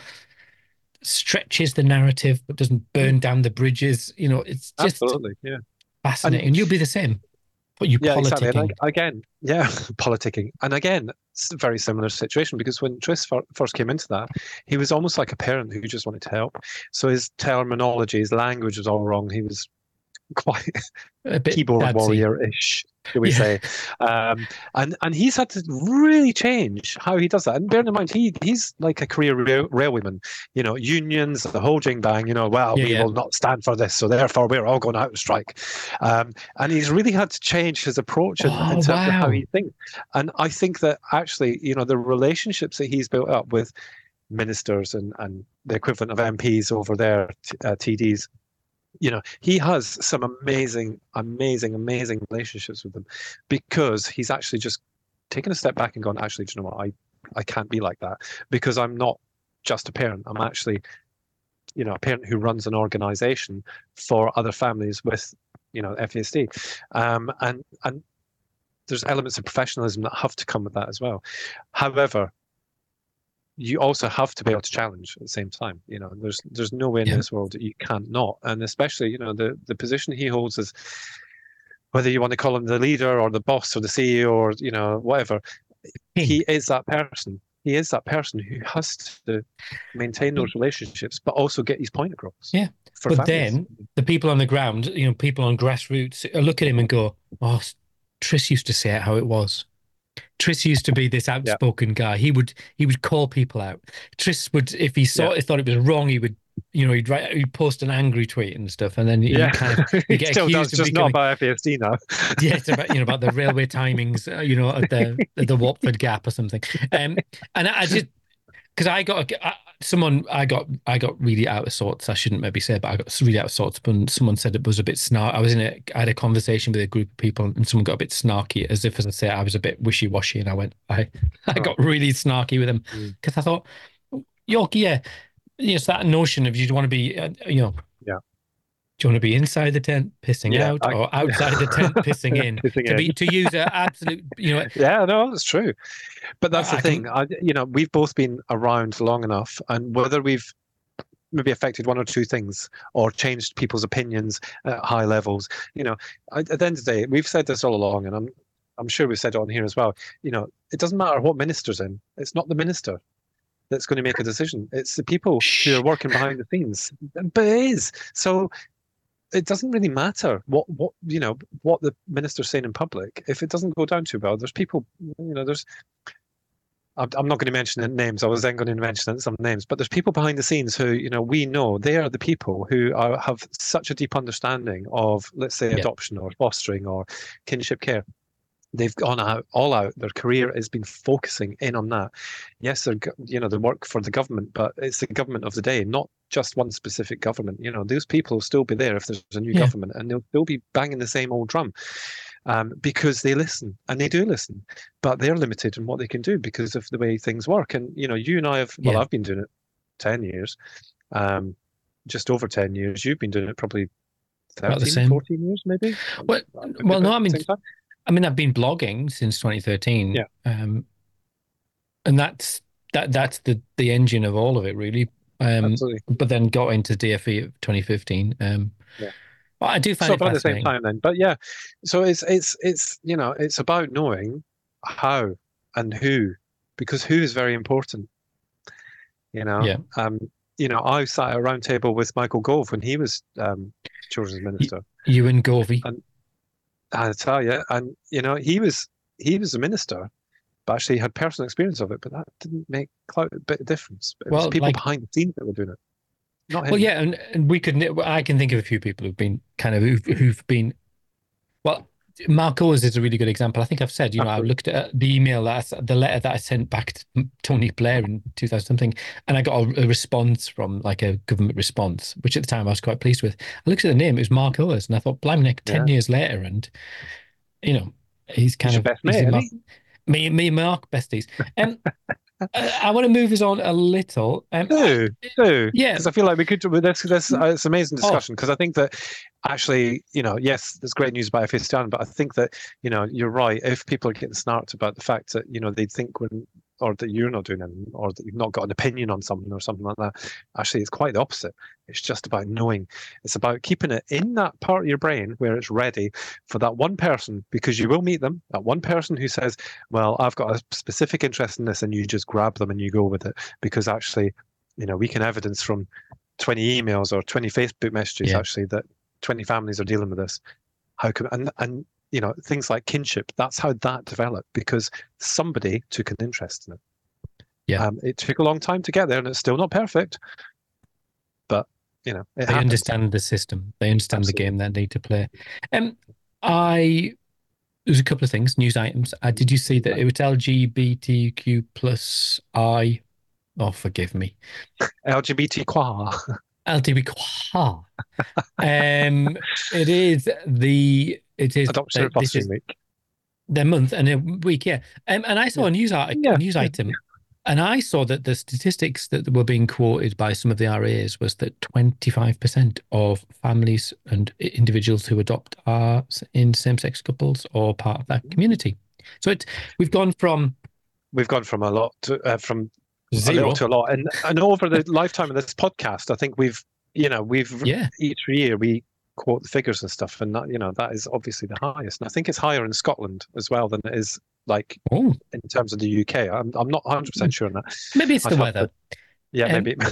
stretches the narrative, but doesn't burn Mm. down the bridges. You know, it's just Absolutely, yeah. fascinating. And And you'll be the same, but you yeah, exactly. And politicking. I, again, yeah, politicking. And again, it's a very similar situation because when Tris fir- first came into that, he was almost like a parent who just wanted to help. So his terminology, his language was all wrong. He was quite A bit keyboard dadsy. warrior-ish, shall we Yeah. say? Um, and and he's had to really change how he does that. And bear in mind, he he's like a career rail- railwayman. You know, unions, the whole jing bang. You know, well, Yeah, we yeah. will not stand for this, so therefore we're all going out on strike. Um, and he's really had to change his approach in, in Oh, terms of how wow. he thinks. And I think that actually, you know, the relationships that he's built up with ministers and and the equivalent of M Ps over there, t- uh, T Ds, you know, he has some amazing, amazing, amazing relationships with them because he's actually just taken a step back and gone, actually, do you know what? I, I can't be like that because I'm not just a parent. I'm actually, you know, a parent who runs an organization for other families with, you know, F A S D. Um, and, and there's elements of professionalism that have to come with that as well. However, you also have to be able to challenge at the same time. You know, there's there's no way in Yeah. this world that you can't not. And especially, you know, the the position he holds as whether you want to call him the leader or the boss or the C E O or, you know, whatever, King. he is that person. He is that person who has to maintain But those relationships, but also get his point across yeah. for But families. then the people on the ground, you know, people on grassroots uh, look at him and go, oh, Tris used to say it how it was. Tris used to be this Yeah. outspoken guy. He would he would call people out. Tris would, if he saw Yeah. it, thought it was wrong, he would, you know, he'd write, he'd post an angry tweet and stuff, and then you Yeah. kind of you He get still does, accused of just not becoming, about F A S D now. yeah, it's about, you know, about the railway timings, uh, you know, at the at the Watford Gap or something. Um, and I, I just because I got a, I, someone I got I got really out of sorts. I shouldn't maybe say, but I got really out of sorts. When someone said it was a bit snarky, I was in a I had a conversation with a group of people, and someone got a bit snarky, as if as I say I was a bit wishy washy, and I went I I Oh. got really snarky with him Mm. because I thought, York, yeah, it's that notion of you want to be, uh, you know, Yeah. do you want to be inside the tent pissing Yeah, out I- or outside the tent pissing in? Pissing to be in. to use an absolute, you know, Yeah, no, that's true. But that's I the can- thing. I, you know, we've both been around long enough, and whether we've maybe affected one or two things or changed people's opinions at high levels, you know, at, at the end of the day, we've said this all along, and I'm, I'm sure we've said it on here as well. You know, it doesn't matter what minister's in. It's not the minister that's going to make a decision. It's the people who are working behind the scenes. But it is. So it doesn't really matter what what you know what the minister's saying in public. If it doesn't go down too well, there's people, you know, there's. I'm I'm not going to mention names. I was then going to mention some names, but there's people behind the scenes who, you know, we know they are the people who are, have such a deep understanding of, let's say, Yeah. adoption or fostering or kinship care. They've gone out all out. Their career has been focusing in on that. Yes, they're go- you know they work for the government, but it's the government of the day, not just one specific government. You know, those people will still be there if there's a new Yeah. government, and they'll still be banging the same old drum, um, because they listen and they do listen, but they're limited in what they can do because of the way things work. And you know, you and I have. Well, Yeah. I've been doing it ten years, um, just over ten years. You've been doing it probably About the thirteen, same. fourteen years, maybe. Well, Maybe well, no, about I the mean, same time? I mean, I've been blogging since twenty thirteen. Yeah. Um, and that's that that's the the engine of all of it, really. Um, Absolutely. but then got into D F E of twenty fifteen. Um, Yeah. but I do find So it about the same fascinating. time then, but yeah, so it's it's it's you know it's about knowing how and who, because who is very important. You know, Yeah. um, you know, I sat at a round table with Michael Gove when he was um, children's minister. You and Govey. And I tell you, and you know, he was he was a minister, but actually had personal experience of it. But that didn't make quite a bit of difference. It was Well, people like- behind the scenes that were doing it, not him. Well, yeah, and, and we could. I can think of a few people who've been kind of who've, who've been. Well, Mark Owens is a really good example. I think I've said, you know, I Absolutely. looked at the email that I s the letter that I sent back to Tony Blair in two thousand something, and I got a, a response from like a government response, which at the time I was quite pleased with. I looked at the name; it was Mark Owens, and I thought, blimey, Nick, ten Yeah. years later, and you know, he's kind He's your of best he's mate, in isn't my- he? me, me and Mark besties. Um, I, I want to move us on a little. Um, Do, do. Yeah. Because I feel like we could do with this. This uh, it's amazing Oh. discussion because I think that actually, you know, yes, there's great news about F A Stan, but I think that, you know, you're right. If people are getting snarked about the fact that, you know, they think when, or that you're not doing anything, or that you've not got an opinion on something or something like that, actually, it's quite the opposite. It's just about knowing. It's about keeping it in that part of your brain where it's ready for that one person, because you will meet them, that one person who says, well, I've got a specific interest in this, and you just grab them and you go with it. Because actually, you know, we can evidence from twenty emails or twenty Facebook messages, Yeah. actually, that twenty families are dealing with this. How can, and, and, you know, things like kinship, that's how that developed, because somebody took an interest in it. Yeah. Um, it took a long time to get there, and it's still not perfect, but, you know, it They happens. understand the system. They understand Absolutely. the game they need to play. Um, I there's a couple of things, news items. Uh, did you see that it was L G B T Q plus I? Oh, forgive me, L G B T Q. L G B T Q. Um, it is the it is Adoption and uh, this Fostering is Week. their month and a week, yeah. Um, and I saw Yeah. a news article, Yeah, news yeah, item, and I saw that the statistics that were being quoted by some of the R As was that twenty-five percent of families and i- individuals who adopt are s- in same-sex couples or part of that community. So it's we've gone from We've gone from a lot to, uh, from a zero. little to a lot. And, and over the lifetime of this podcast, I think we've, you know, we've, Yeah. each year we quote the figures and stuff. And that, you know, that is obviously the highest. And I think it's higher in Scotland as well than it is like Oh, in terms of the U K. I'm, I'm not one hundred percent sure on that. maybe it's I the thought weather. Yeah, Um, maybe.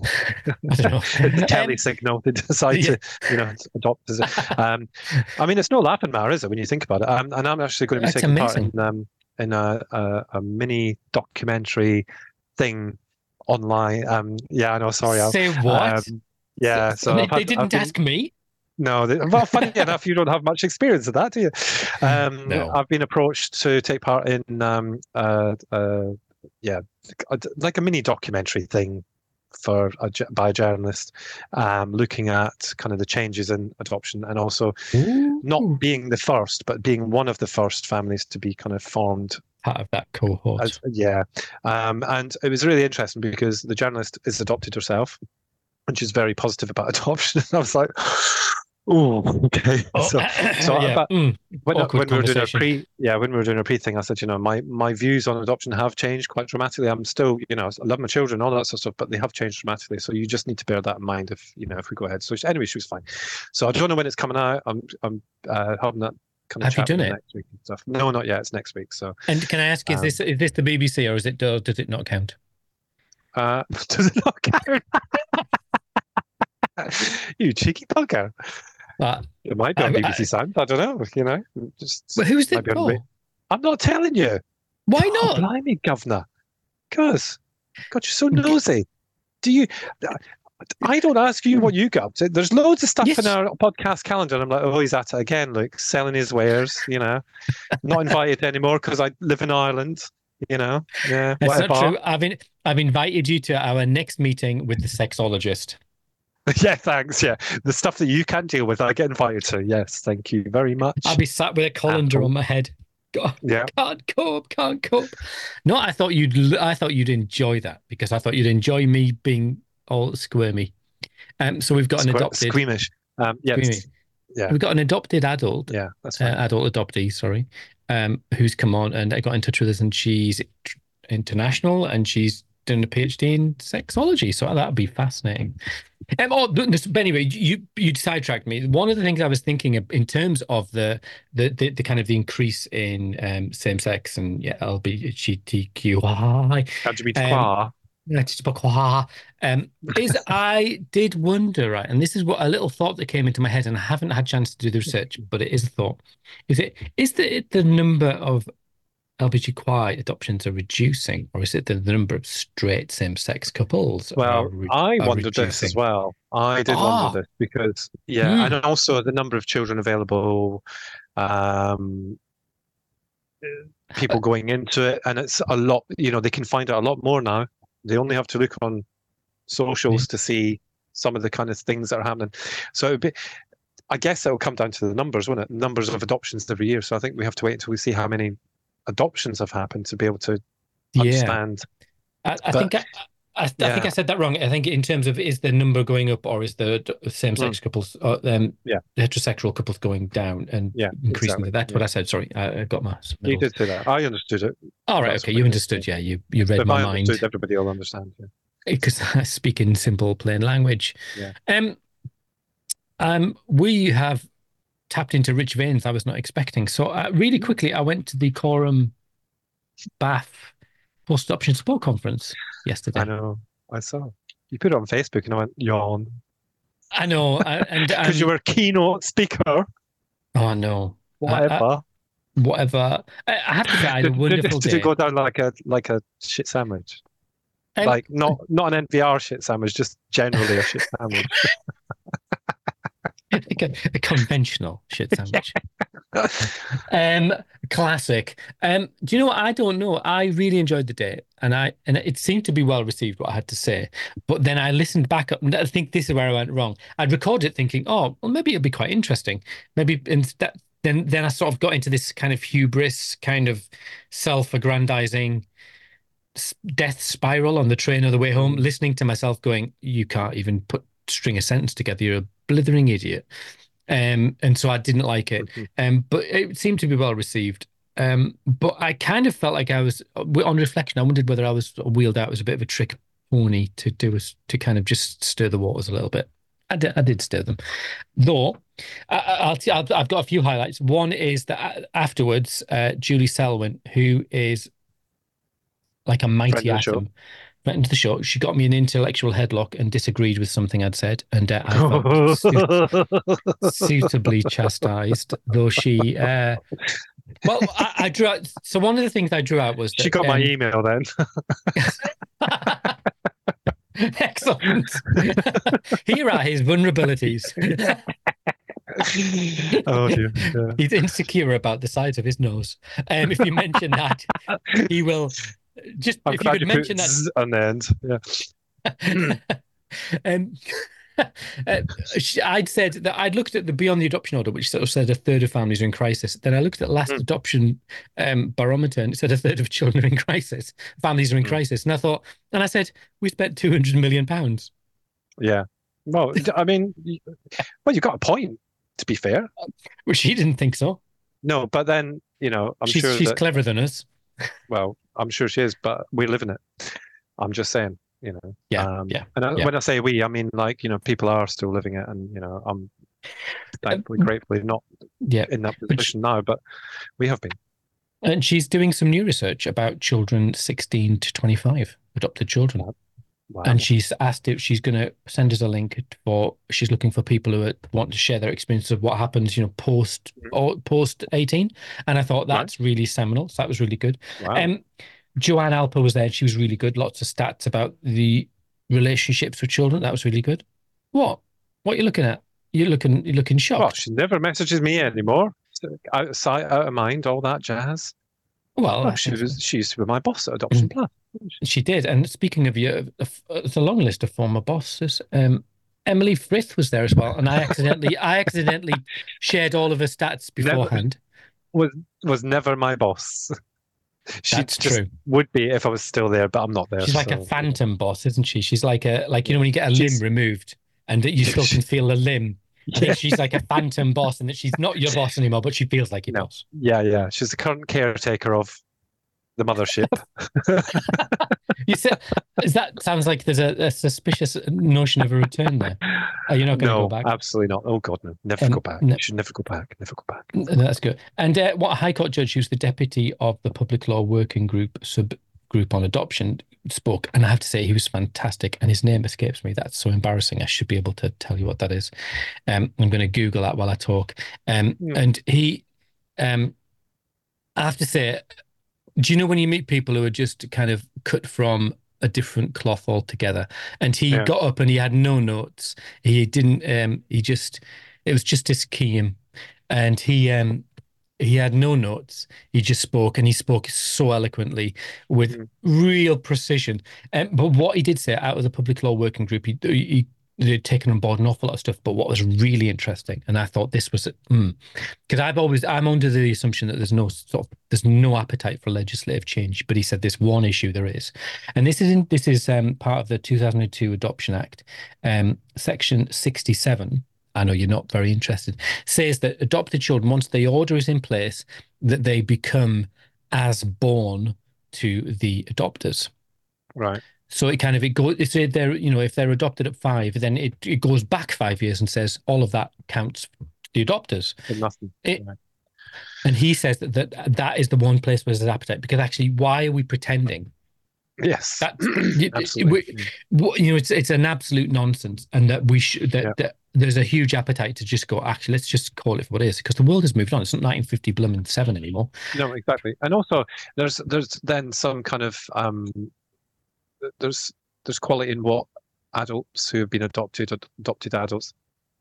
I don't know. It's the telly Um, signal to decide yeah. to, you know, adopt. As a, um, I mean, it's no laughing matter, is it, when you think about it? Um, and I'm actually going to be That's taking part amazing. in um, in a, a, a mini documentary thing online. Um, yeah, I know. Sorry, Al. Say what? Um, yeah, so they, I've had- they didn't I've been- ask me. No, they, well, funny enough, you don't have much experience of that, do you? Um, No. I've been approached to take part in, um, uh, uh, yeah, a- like a mini documentary thing for a, j- by a journalist, um, looking at kind of the changes in adoption, and also not Ooh. being the first, but being one of the first families to be kind of formed. Part of that cohort. As, yeah, um, and it was really interesting because the journalist is adopted herself, and she's very positive about adoption. I was like, oh, okay. Oh, So, so yeah. but mm, when, awkward when we were doing our conversation. pre, yeah, when we were doing our pre thing, I said, you know, my my views on adoption have changed quite dramatically. I'm still, you know, I love my children, all that sort of stuff, but they have changed dramatically. So you just need to bear that in mind if, you know, if we go ahead. So she, anyway, she was fine. So I don't know when it's coming out. I'm I'm uh, having that kind of Have you chat with done her it? next week and stuff. No, not yet. It's next week. So And can I ask, is Um, this is this the B B C or is it does, does it not count? uh, does it not count? You cheeky bugger. But It might be on I, B B C I, Sound. I don't know. You know, just but who's might it be on. for? I'm not telling you. Why Oh, not? blimey, governor. Cause, God, you're so nosy. Do you? I don't ask you what you got up to. There's loads of stuff in Yes, our podcast calendar. And I'm like, oh, he's at it again. Like selling his wares. You know, not invited anymore because I live in Ireland. You know, yeah, that's not whatever. true. I've in, I've invited you to our next meeting with the sexologist. Yeah, thanks. Yeah, the stuff that you can't deal with, I get invited to. Yes, thank you very much. I'll be sat with a colander Apple. on my head. God, Yeah. can't cope, can't cope. No, I thought you'd I thought you'd enjoy that because I thought you'd enjoy me being all squirmy. Um, so we've got an Sque- adopted squeamish. Um, yes. squeamy. Yeah. We've got an adopted adult, Yeah, that's uh, fine. adult adoptee, sorry, um, who's come on and I got in touch with us, and she's tr- international and she's doing a PhD in sexology. So that'd be fascinating. Um, oh, but anyway, you you sidetracked me. One of the things I was thinking of in terms of the the the, the kind of the increase in um, same sex and yeah, L G B T Q I, L G B T um, Q. um, is I did wonder, right, and this is what a little thought that came into my head, and I haven't had a chance to do the research, but it is a thought. Is it is the the number of L G B T Q I adoptions are reducing, or is it the, the number of straight same-sex couples are, Well, re- I are wondered this as reducing? well. I did Ah, wonder this because, yeah, mm. and also the number of children available, um, people going into it, and it's a lot, you know, they can find out a lot more now. They only have to look on socials to see some of the kind of things that are happening. So it'd be, I guess it will come down to the numbers, won't it? Numbers of adoptions every year. So I think we have to wait until we see how many adoptions have happened to be able to Yeah, understand. I, I But think I, I, I think yeah, I said that wrong. I think in terms of is the number going up or is the d- mm, same-sex couples, uh, um, yeah, heterosexual couples going down and yeah, increasing? exactly. That's Yeah. what I said. Sorry, I, I got my You middle. did say that. I understood it. All right, That's okay, what you it is, yeah. understood. Yeah, you you read If my I mind understood, everybody will understand. Yeah. because I speak in simple, plain language. Yeah. Um, um, we have tapped into rich veins I was not expecting. So uh, really quickly, I went to the Quorum Bath post-adoption support conference yesterday. I know. I saw. You put it on Facebook and I went, yawn. I know, I, and Because um, you were a keynote speaker. oh no, Whatever. I, I, whatever. I, I have to say, I had did, a wonderful did, did day. it go down like a like a shit sandwich? Um, Like not not an N V R shit sandwich, just generally a shit sandwich. like a, a conventional shit sandwich. um, classic. Um, do you know what? I don't know. I really enjoyed the day, and I and it seemed to be well received. What I had to say, but then I listened back up, and I think this is where I went wrong. I'd recorded it thinking, oh, well, maybe it'll be quite interesting. Maybe and that then then I sort of got into this kind of hubris, kind of self-aggrandizing s- death spiral on the train on the way home, Mm. listening to myself going, you can't even put string a sentence together. You're a blithering idiot. Um, and so I didn't like it. Mhm. Um, but it seemed to be well received. Um, but I kind of felt like I was, on reflection, I wondered whether I was wheeled out as a bit of a trick pony to do us to kind of just stir the waters a little bit. I did, I did stir them, though. I, I'll, I'll, I've got a few highlights. One is that afterwards, uh, Julie Selwyn, who is like a mighty Friend of the show. atom, went into the show. She got me an intellectual headlock and disagreed with something I'd said, and uh, I felt su- suitably chastised. Though she, uh, well, I, I drew out. So one of the things I drew out was that She got my um, email then. excellent. Here are his vulnerabilities. Oh dear. Yeah. He's insecure about the size of his nose. Um, if you mention that, he will just. I'm if you glad could you mention put that. zzz on the end. Yeah. um, uh, she- I'd said that I'd looked at the Beyond the Adoption Order, which sort of said a third of families are in crisis. Then I looked at last Mm. adoption um, barometer, and it said a third of children are in crisis, families are in Mm. crisis. And I thought, and I said, we spent two hundred million pounds. Yeah. Well, d- I mean, y- well, you got a point. To be fair, Well, she didn't think so. no, but then you know, I'm she's sure she's that. cleverer than us. Well, I'm sure she is, but we live in it. I'm just saying, you know. Yeah, Um, yeah, and I, yeah. when I say we, I mean like you know, people are still living it, and you know, I'm thankfully, Uh, gratefully not Yeah, in that But position now, but we have been. and she's doing some new research about children sixteen to twenty-five, adopted children. Wow. And she's asked if she's going to send us a link for, she's looking for people who are, want to share their experience of what happens, you know, post or post eighteen. And I thought that's right. really seminal. So that was really good. Wow. Um, Joanne Alper was there and she was really good. Lots of stats about the relationships with children. That was really good. What? What are you looking at? You're looking, you're looking shocked. Well, she never messages me anymore. Out of sight, out of mind, all that jazz. Well, oh, she was. So. She used to be my boss at Adoption mm. Plus. She did. And speaking of you, it's a long list of former bosses. Um, Emily Frith was there as well, and I accidentally, I accidentally shared all of her stats beforehand. Never, was was never my boss. She That's just true. Would be if I was still there, but I'm not there. She's like so. a phantom boss, isn't she? She's like a like you know when you get a she's, limb removed and you still can feel the limb. I think she's like a phantom boss, and that she's not your boss anymore, but she feels like your no. boss. Yeah, yeah. She's the current caretaker of the mothership. You said, is that sounds like there's a, a suspicious notion of a return there? Are you not going to no, go back? Absolutely not. Oh God, no. Never um, go back. No. You should never go back. Never go back. That's good. And uh, what a High Court judge, who's the deputy of the Public Law Working Group subgroup on adoption, spoke, and I have to say he was fantastic, and his name escapes me. That's so embarrassing. I should be able to tell you what that is. Um, I'm going to Google that while I talk. Um, mm. And he, um, I have to say, do you know when you meet people who are just kind of cut from a different cloth altogether? And he yeah. got up and he had no notes. He didn't. Um, he just. It was just his keying, and he. Um, He had no notes. He just spoke, and he spoke so eloquently with mm. real precision. Um, but what he did say out of the Public Law Working Group, he, he they'd taken on board an awful lot of stuff. But what was really interesting, and I thought this was because mm, I've always I'm under the assumption that there's no sort of there's no appetite for legislative change. But he said this one issue there is, and this is in, this is um, part of the two thousand two Adoption Act, um, Section sixty-seven. I know you're not very interested, says that adopted children, once the order is in place, that they become as born to the adopters. Right. So it kind of, it goes, it's they're, you know, if they're adopted at five, then it, it goes back five years and says all of that counts to the adopters. For nothing. It, right. And he says that, that that is the one place where there's appetite, because actually, why are we pretending? Yes, that, absolutely. We, you know, it's it's an absolute nonsense, and that we should that, yeah. that there's a huge appetite to just go. Actually, let's just call it for what it is, because the world has moved on. It's not nineteen fifty blooming seven anymore. No, exactly. And also, there's there's then some kind of um, there's there's quality in what adults who have been adopted, adopted adults,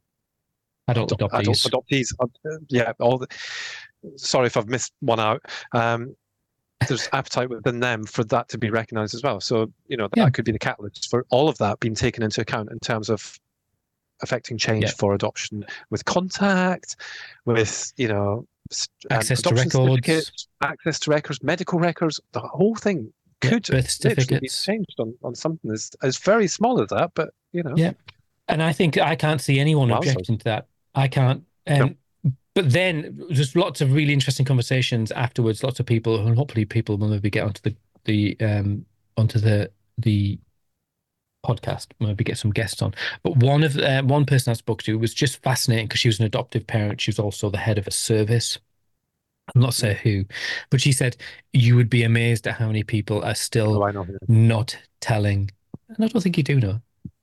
adult Adop- adoptees, adult adoptees, uh, yeah, all the. Sorry if I've missed one out. Um, there's appetite within them for that to be recognized as well. So, you know, that yeah. could be the catalyst for all of that being taken into account in terms of affecting change yeah. for adoption with contact, with, you know, access um, to records, access to records, medical records, the whole thing could yeah, birth certificates be changed on, on something as, as very small as that, but, you know. Yeah. And I think I can't see anyone well, objecting so. to that. I can't. Um, no. But then there's lots of really interesting conversations afterwards. Lots of people, and hopefully people will maybe get onto the the um onto the the podcast, maybe get some guests on. But one of uh, one person I spoke to was just fascinating because she was an adoptive parent. She was also the head of a service. I'm not saying who, but she said you would be amazed at how many people are still oh, I know. not telling. And I don't think you do know.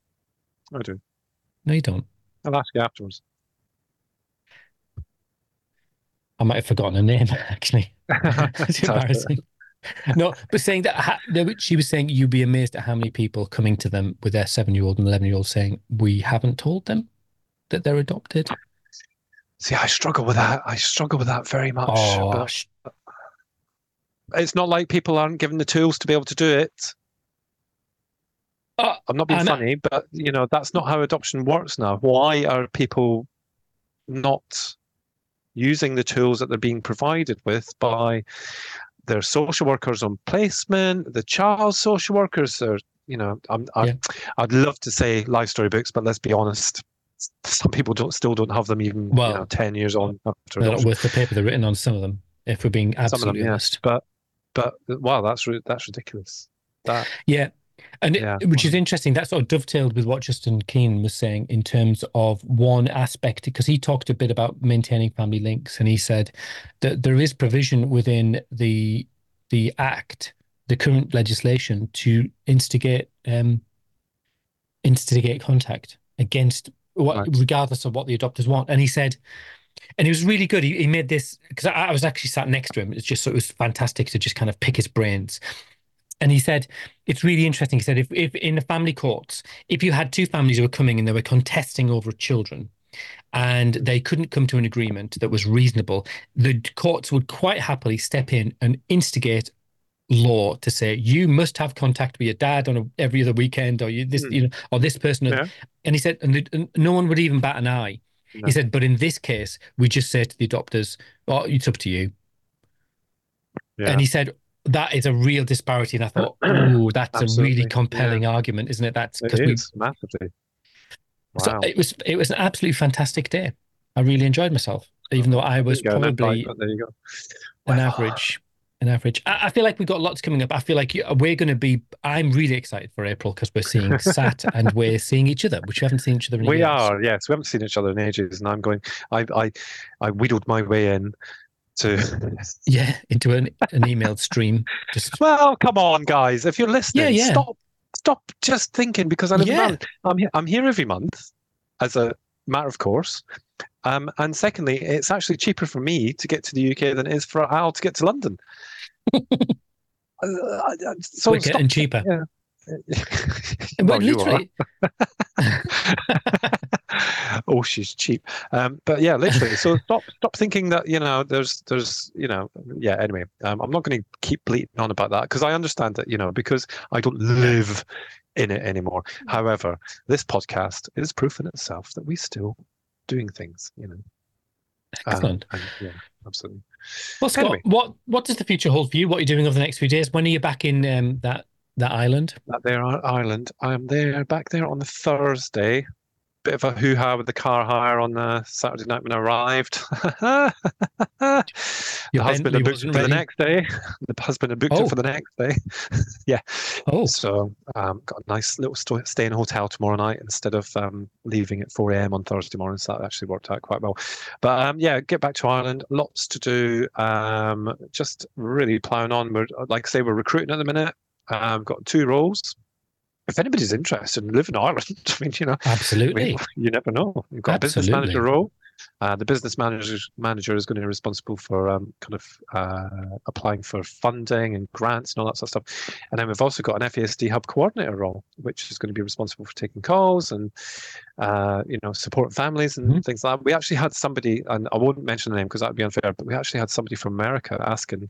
I do. No, you don't. I'll ask you afterwards. I might have forgotten her name, actually. It's embarrassing. No, but saying that, she was saying you'd be amazed at how many people coming to them with their seven-year-old and eleven-year-old saying, we haven't told them that they're adopted. See, I struggle with that. I struggle with that very much. Oh, but sh- it's not like people aren't given the tools to be able to do it. Uh, I'm not being I'm, funny, but, you know, that's not how adoption works now. Why are people not using the tools that they're being provided with by their social workers on placement, the child social workers? Are, you know, I'm, I'm, yeah. I'd love to say life story books, but let's be honest, some people don't still don't have them even well, you know, ten years on after they're adoption. Not worth the paper they're written on, some of them, if we're being absolutely them, honest. Yes, but, but wow, that's that's ridiculous. That Yeah. And yeah. it, which is interesting, that sort of dovetailed with what Justin Keane was saying in terms of one aspect, because he talked a bit about maintaining family links, and he said that there is provision within the the Act, the current legislation, to instigate um, instigate contact against what, Right. regardless of what the adopters want. And he said, and he was really good. He, he made this because I, I was actually sat next to him. It's just so it was fantastic to just kind of pick his brains. And he said, it's really interesting. He said, if, if in the family courts, if you had two families who were coming and they were contesting over children and they couldn't come to an agreement that was reasonable, the courts would quite happily step in and instigate law to say you must have contact with your dad on a, every other weekend, or you this Hmm. you know, or this person. Yeah. And he said, and, the, and no one would even bat an eye. No. He said, but in this case, we just say to the adopters, "Oh, it's up to you." Yeah. And he said that is a real disparity. And I thought, oh, that's a Absolutely. really compelling argument, isn't it? That's It because we. is massively. So Wow. it was it was an absolutely fantastic day. I really enjoyed myself, even though I was Didn't go that probably far, but there you go. an Well, average. An average. I, I feel like we've got lots coming up. I feel like you, we're going to be. I'm really excited for April because we're seeing Sat and we're seeing each other, which we haven't seen each other in We years. are, yes. We haven't seen each other in ages, and I'm going. I I I wheedled my way in to. Yeah, into an an emailed stream. Just Well, come on, guys! If you're listening, Yeah, yeah. stop stop just thinking because I live in Yeah. Ireland. I'm here. I'm here every month, as a matter of course. Um, and secondly, it's actually cheaper for me to get to the U K than it is for Al to get to London. Uh, uh, so quicker stop. and cheaper. Yeah. But Well, you are. literally, Oh, she's cheap. Um, but yeah, literally. So stop, stop thinking that you know there's, there's, you know, yeah. Anyway, um, I'm not going to keep bleating on about that because I understand that you know because I don't live in it anymore. However, this podcast is proof in itself that we still doing things. You know. Um, excellent. and, yeah, absolutely. Well, Scott, Anyway. what what does the future hold for you? What are you doing over the next few days? When are you back in um, that that island? That there are Ireland. I'm there back there on the Thursday. Bit of a hoo-ha with the car hire on the Saturday night when I arrived. the Your husband Bentley had booked it wasn't for the ready? next day. The husband had booked Oh. it for the next day. Yeah. Oh, So um, got a nice little sto- stay in a hotel tomorrow night instead of um, leaving at four a m on Thursday morning. So that actually worked out quite well. But um, yeah, get back to Ireland. Lots to do. Um, just really plowing on. We're like I say, we're recruiting at the minute. Um, got two roles. If anybody's interested in living in Ireland, I mean, you know, absolutely. we- you never know. We've got a business Absolutely. manager role. Uh, the business manager manager is going to be responsible for um, kind of uh, applying for funding and grants and all that sort of stuff. And then we've also got an F A S D hub coordinator role, which is going to be responsible for taking calls and uh, you know support families and Mhm. things like that. We actually had somebody, and I won't mention the name because that would be unfair, but we actually had somebody from America asking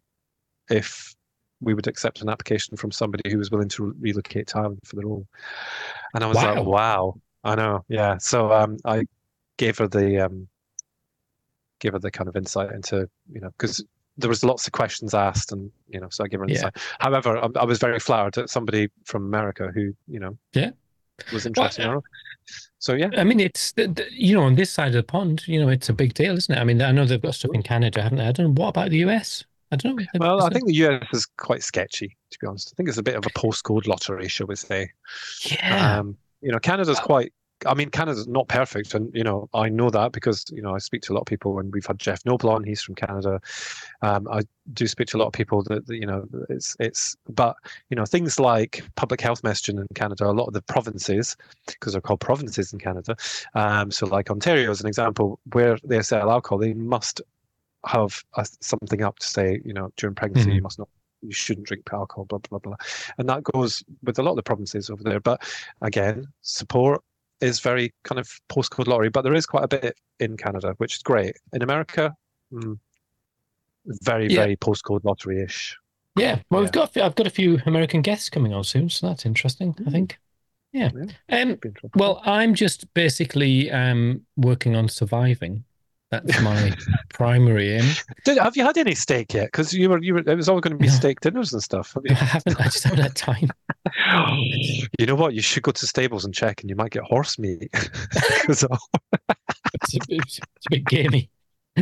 if we would accept an application from somebody who was willing to relocate to Ireland for the role. And I was Wow. like, wow, I know, yeah. So um, I gave her the um, gave her the kind of insight into, you know, because there was lots of questions asked, and you know, so I gave her Yeah. insight. However, I, I was very flattered that somebody from America who, you know, Yeah. was interested in Well, her. So yeah, I mean, it's the, the, you know on this side of the pond, you know, it's a big deal, isn't it? I mean, I know they've got stuff in Canada, haven't they? I don't know. What about the U S? I don't know. well, Is I it- think the U S is quite sketchy, to be honest. I think it's a bit of a postcode lottery, shall we say? yeah. Um, you know, Canada's quite. I mean, Canada's not perfect, and you know, I know that because you know I speak to a lot of people, and we've had Jeff Noble on. He's from Canada. Um, I do speak to a lot of people that, that you know it's it's, but you know, things like public health messaging in Canada. A lot of the provinces, because they're called provinces in Canada. Um, so, like Ontario, as an example, where they sell alcohol, they must have a, something up to say, you know, during pregnancy, Mhm. you must not. You shouldn't drink alcohol, blah blah blah, and that goes with a lot of the provinces over there. But again, support is very kind of postcode lottery, but there is quite a bit in Canada, which is great. In America, mm, very, Yeah. very postcode lottery-ish. Yeah. Well, Yeah. we've got I've got a few American guests coming on soon, so that's interesting. I Mm. think. Yeah. Yeah, Um. Be interesting. Well, I'm just basically um working on surviving. That's my primary aim. Did, have you had any steak yet? Because you were, you were, it was all going to be No. steak dinners and stuff. Have I haven't. I just haven't had time. you? You know what? You should go to stables and check, and you might get horse meat. 'Cause, uh, It's a, it's a bit gamey.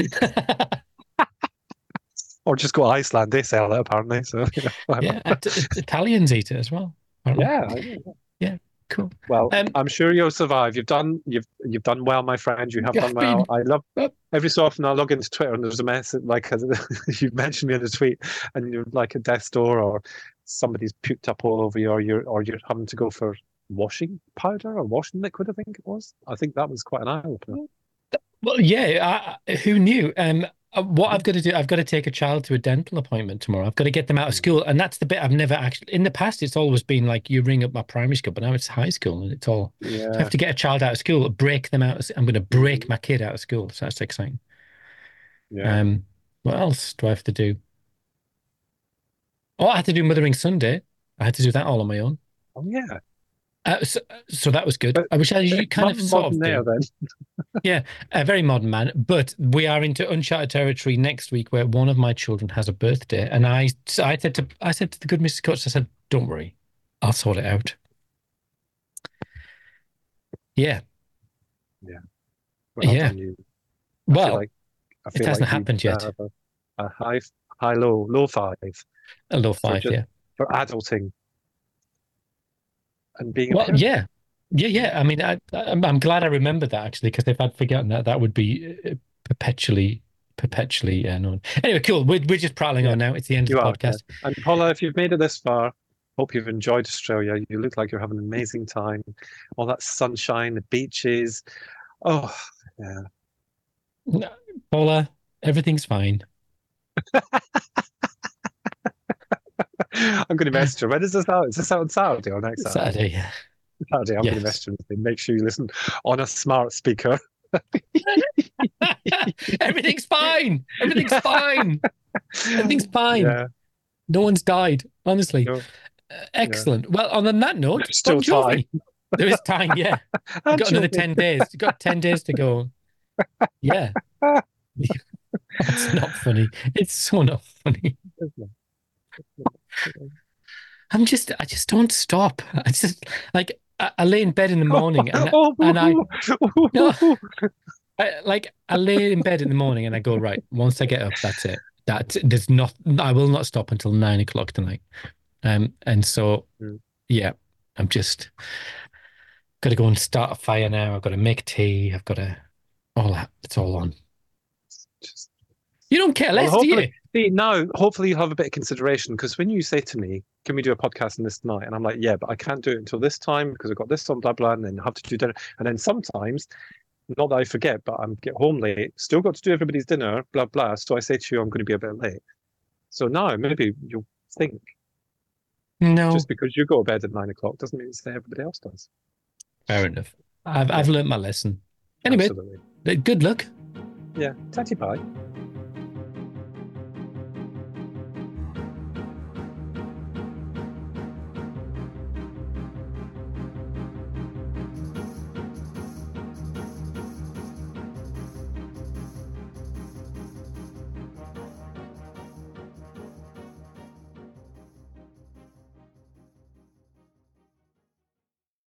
or just go to Iceland. They sell it apparently. So you know, whatever. Yeah, It- it- Italians eat it as well. apparently. Yeah, I know. Cool. Well, Um, I'm sure you'll survive. You've done you've you've done well, my friend. You have Yeah, done I've well. been- I love Yep. every so often I log into Twitter and there's a message like you've mentioned me in a tweet and you're like a death door or somebody's puked up all over you or you're or you're having to go for washing powder or washing liquid, I think it was. I think that was quite an eye-opener. Well, yeah, I, who knew? Um, uh, what I've got to do, I've got to take a child to a dental appointment tomorrow. I've got to get them out of school, and that's the bit I've never actually. In the past, it's always been like you ring up my primary school, but now it's high school, and it's all. Yeah. I have to get a child out of school, break them out. Of, I'm going to break my kid out of school, so that's exciting. Yeah. Um, what else do I have to do? Oh, I had to do Mothering Sunday. I had to do that all on my own. Oh yeah. Uh, so, so that was good. But I wish I you kind of modern sort of there do. then. Yeah, a very modern man. But we are into uncharted territory next week, where one of my children has a birthday, and I, I said to, I said to the good Missus Coates, I said, "Don't worry, I'll sort it out." Yeah, Yeah. Well yeah. done, you. I Well, feel like, I feel it hasn't like you happened yet. have A, a high, high, low, low five. A low for five, just- yeah. For adulting and being a Well, parent. yeah, yeah, yeah. I mean, I, I'm, I'm glad I remembered that actually, because if I'd forgotten that, that would be uh, perpetually, perpetually uh, known. Anyway, cool. We're we're just prattling Yeah. on now. It's the end You of the are, podcast. yeah. And Paula, if you've made it this far, hope you've enjoyed Australia. You look like you're having an amazing time. All that sunshine, the beaches. Oh, yeah. No, Paula, everything's fine. I'm going to message her. When is this out? Is this out on Saturday or next Saturday? Saturday, yeah. Saturday. I'm going Yes. to message her and say, make sure you listen on a smart speaker. Everything's fine. Everything's fine. Everything's fine. Yeah. No one's died, honestly. No. Uh, excellent. Well, on that note, There's still Bon Jovi. There is time, yeah. You've And got another Jovi. ten days. You've got ten days to go. Yeah. It's not funny. It's so not funny. I'm just, I just don't stop. I just, like, I, I lay in bed in the morning and, Oh, and I, oh, No. I, like, I lay in bed in the morning and I go, right, once I get up, that's it. That there's not, I will not stop until nine o'clock tonight. Um, and so, Mm. yeah, I'm just got to go and start a fire now. I've got to make tea. I've got to, all that. It's all on. Just- You don't care Well, less, do you? hopefully- See, now, hopefully you'll have a bit of consideration, because when you say to me, can we do a podcast on this night? And I'm like, yeah, but I can't do it until this time because I've got this on, blah, blah, and then I have to do dinner. And then sometimes, not that I forget, but I'm get home late, still got to do everybody's dinner, blah, blah. So I say to you, I'm going to be a bit late. So now maybe you'll think, No. just because you go to bed at nine o'clock doesn't mean it's that everybody else does. Fair enough. I've, I've learned my lesson. Anyway, Absolutely. good luck. Yeah. Tatty bye.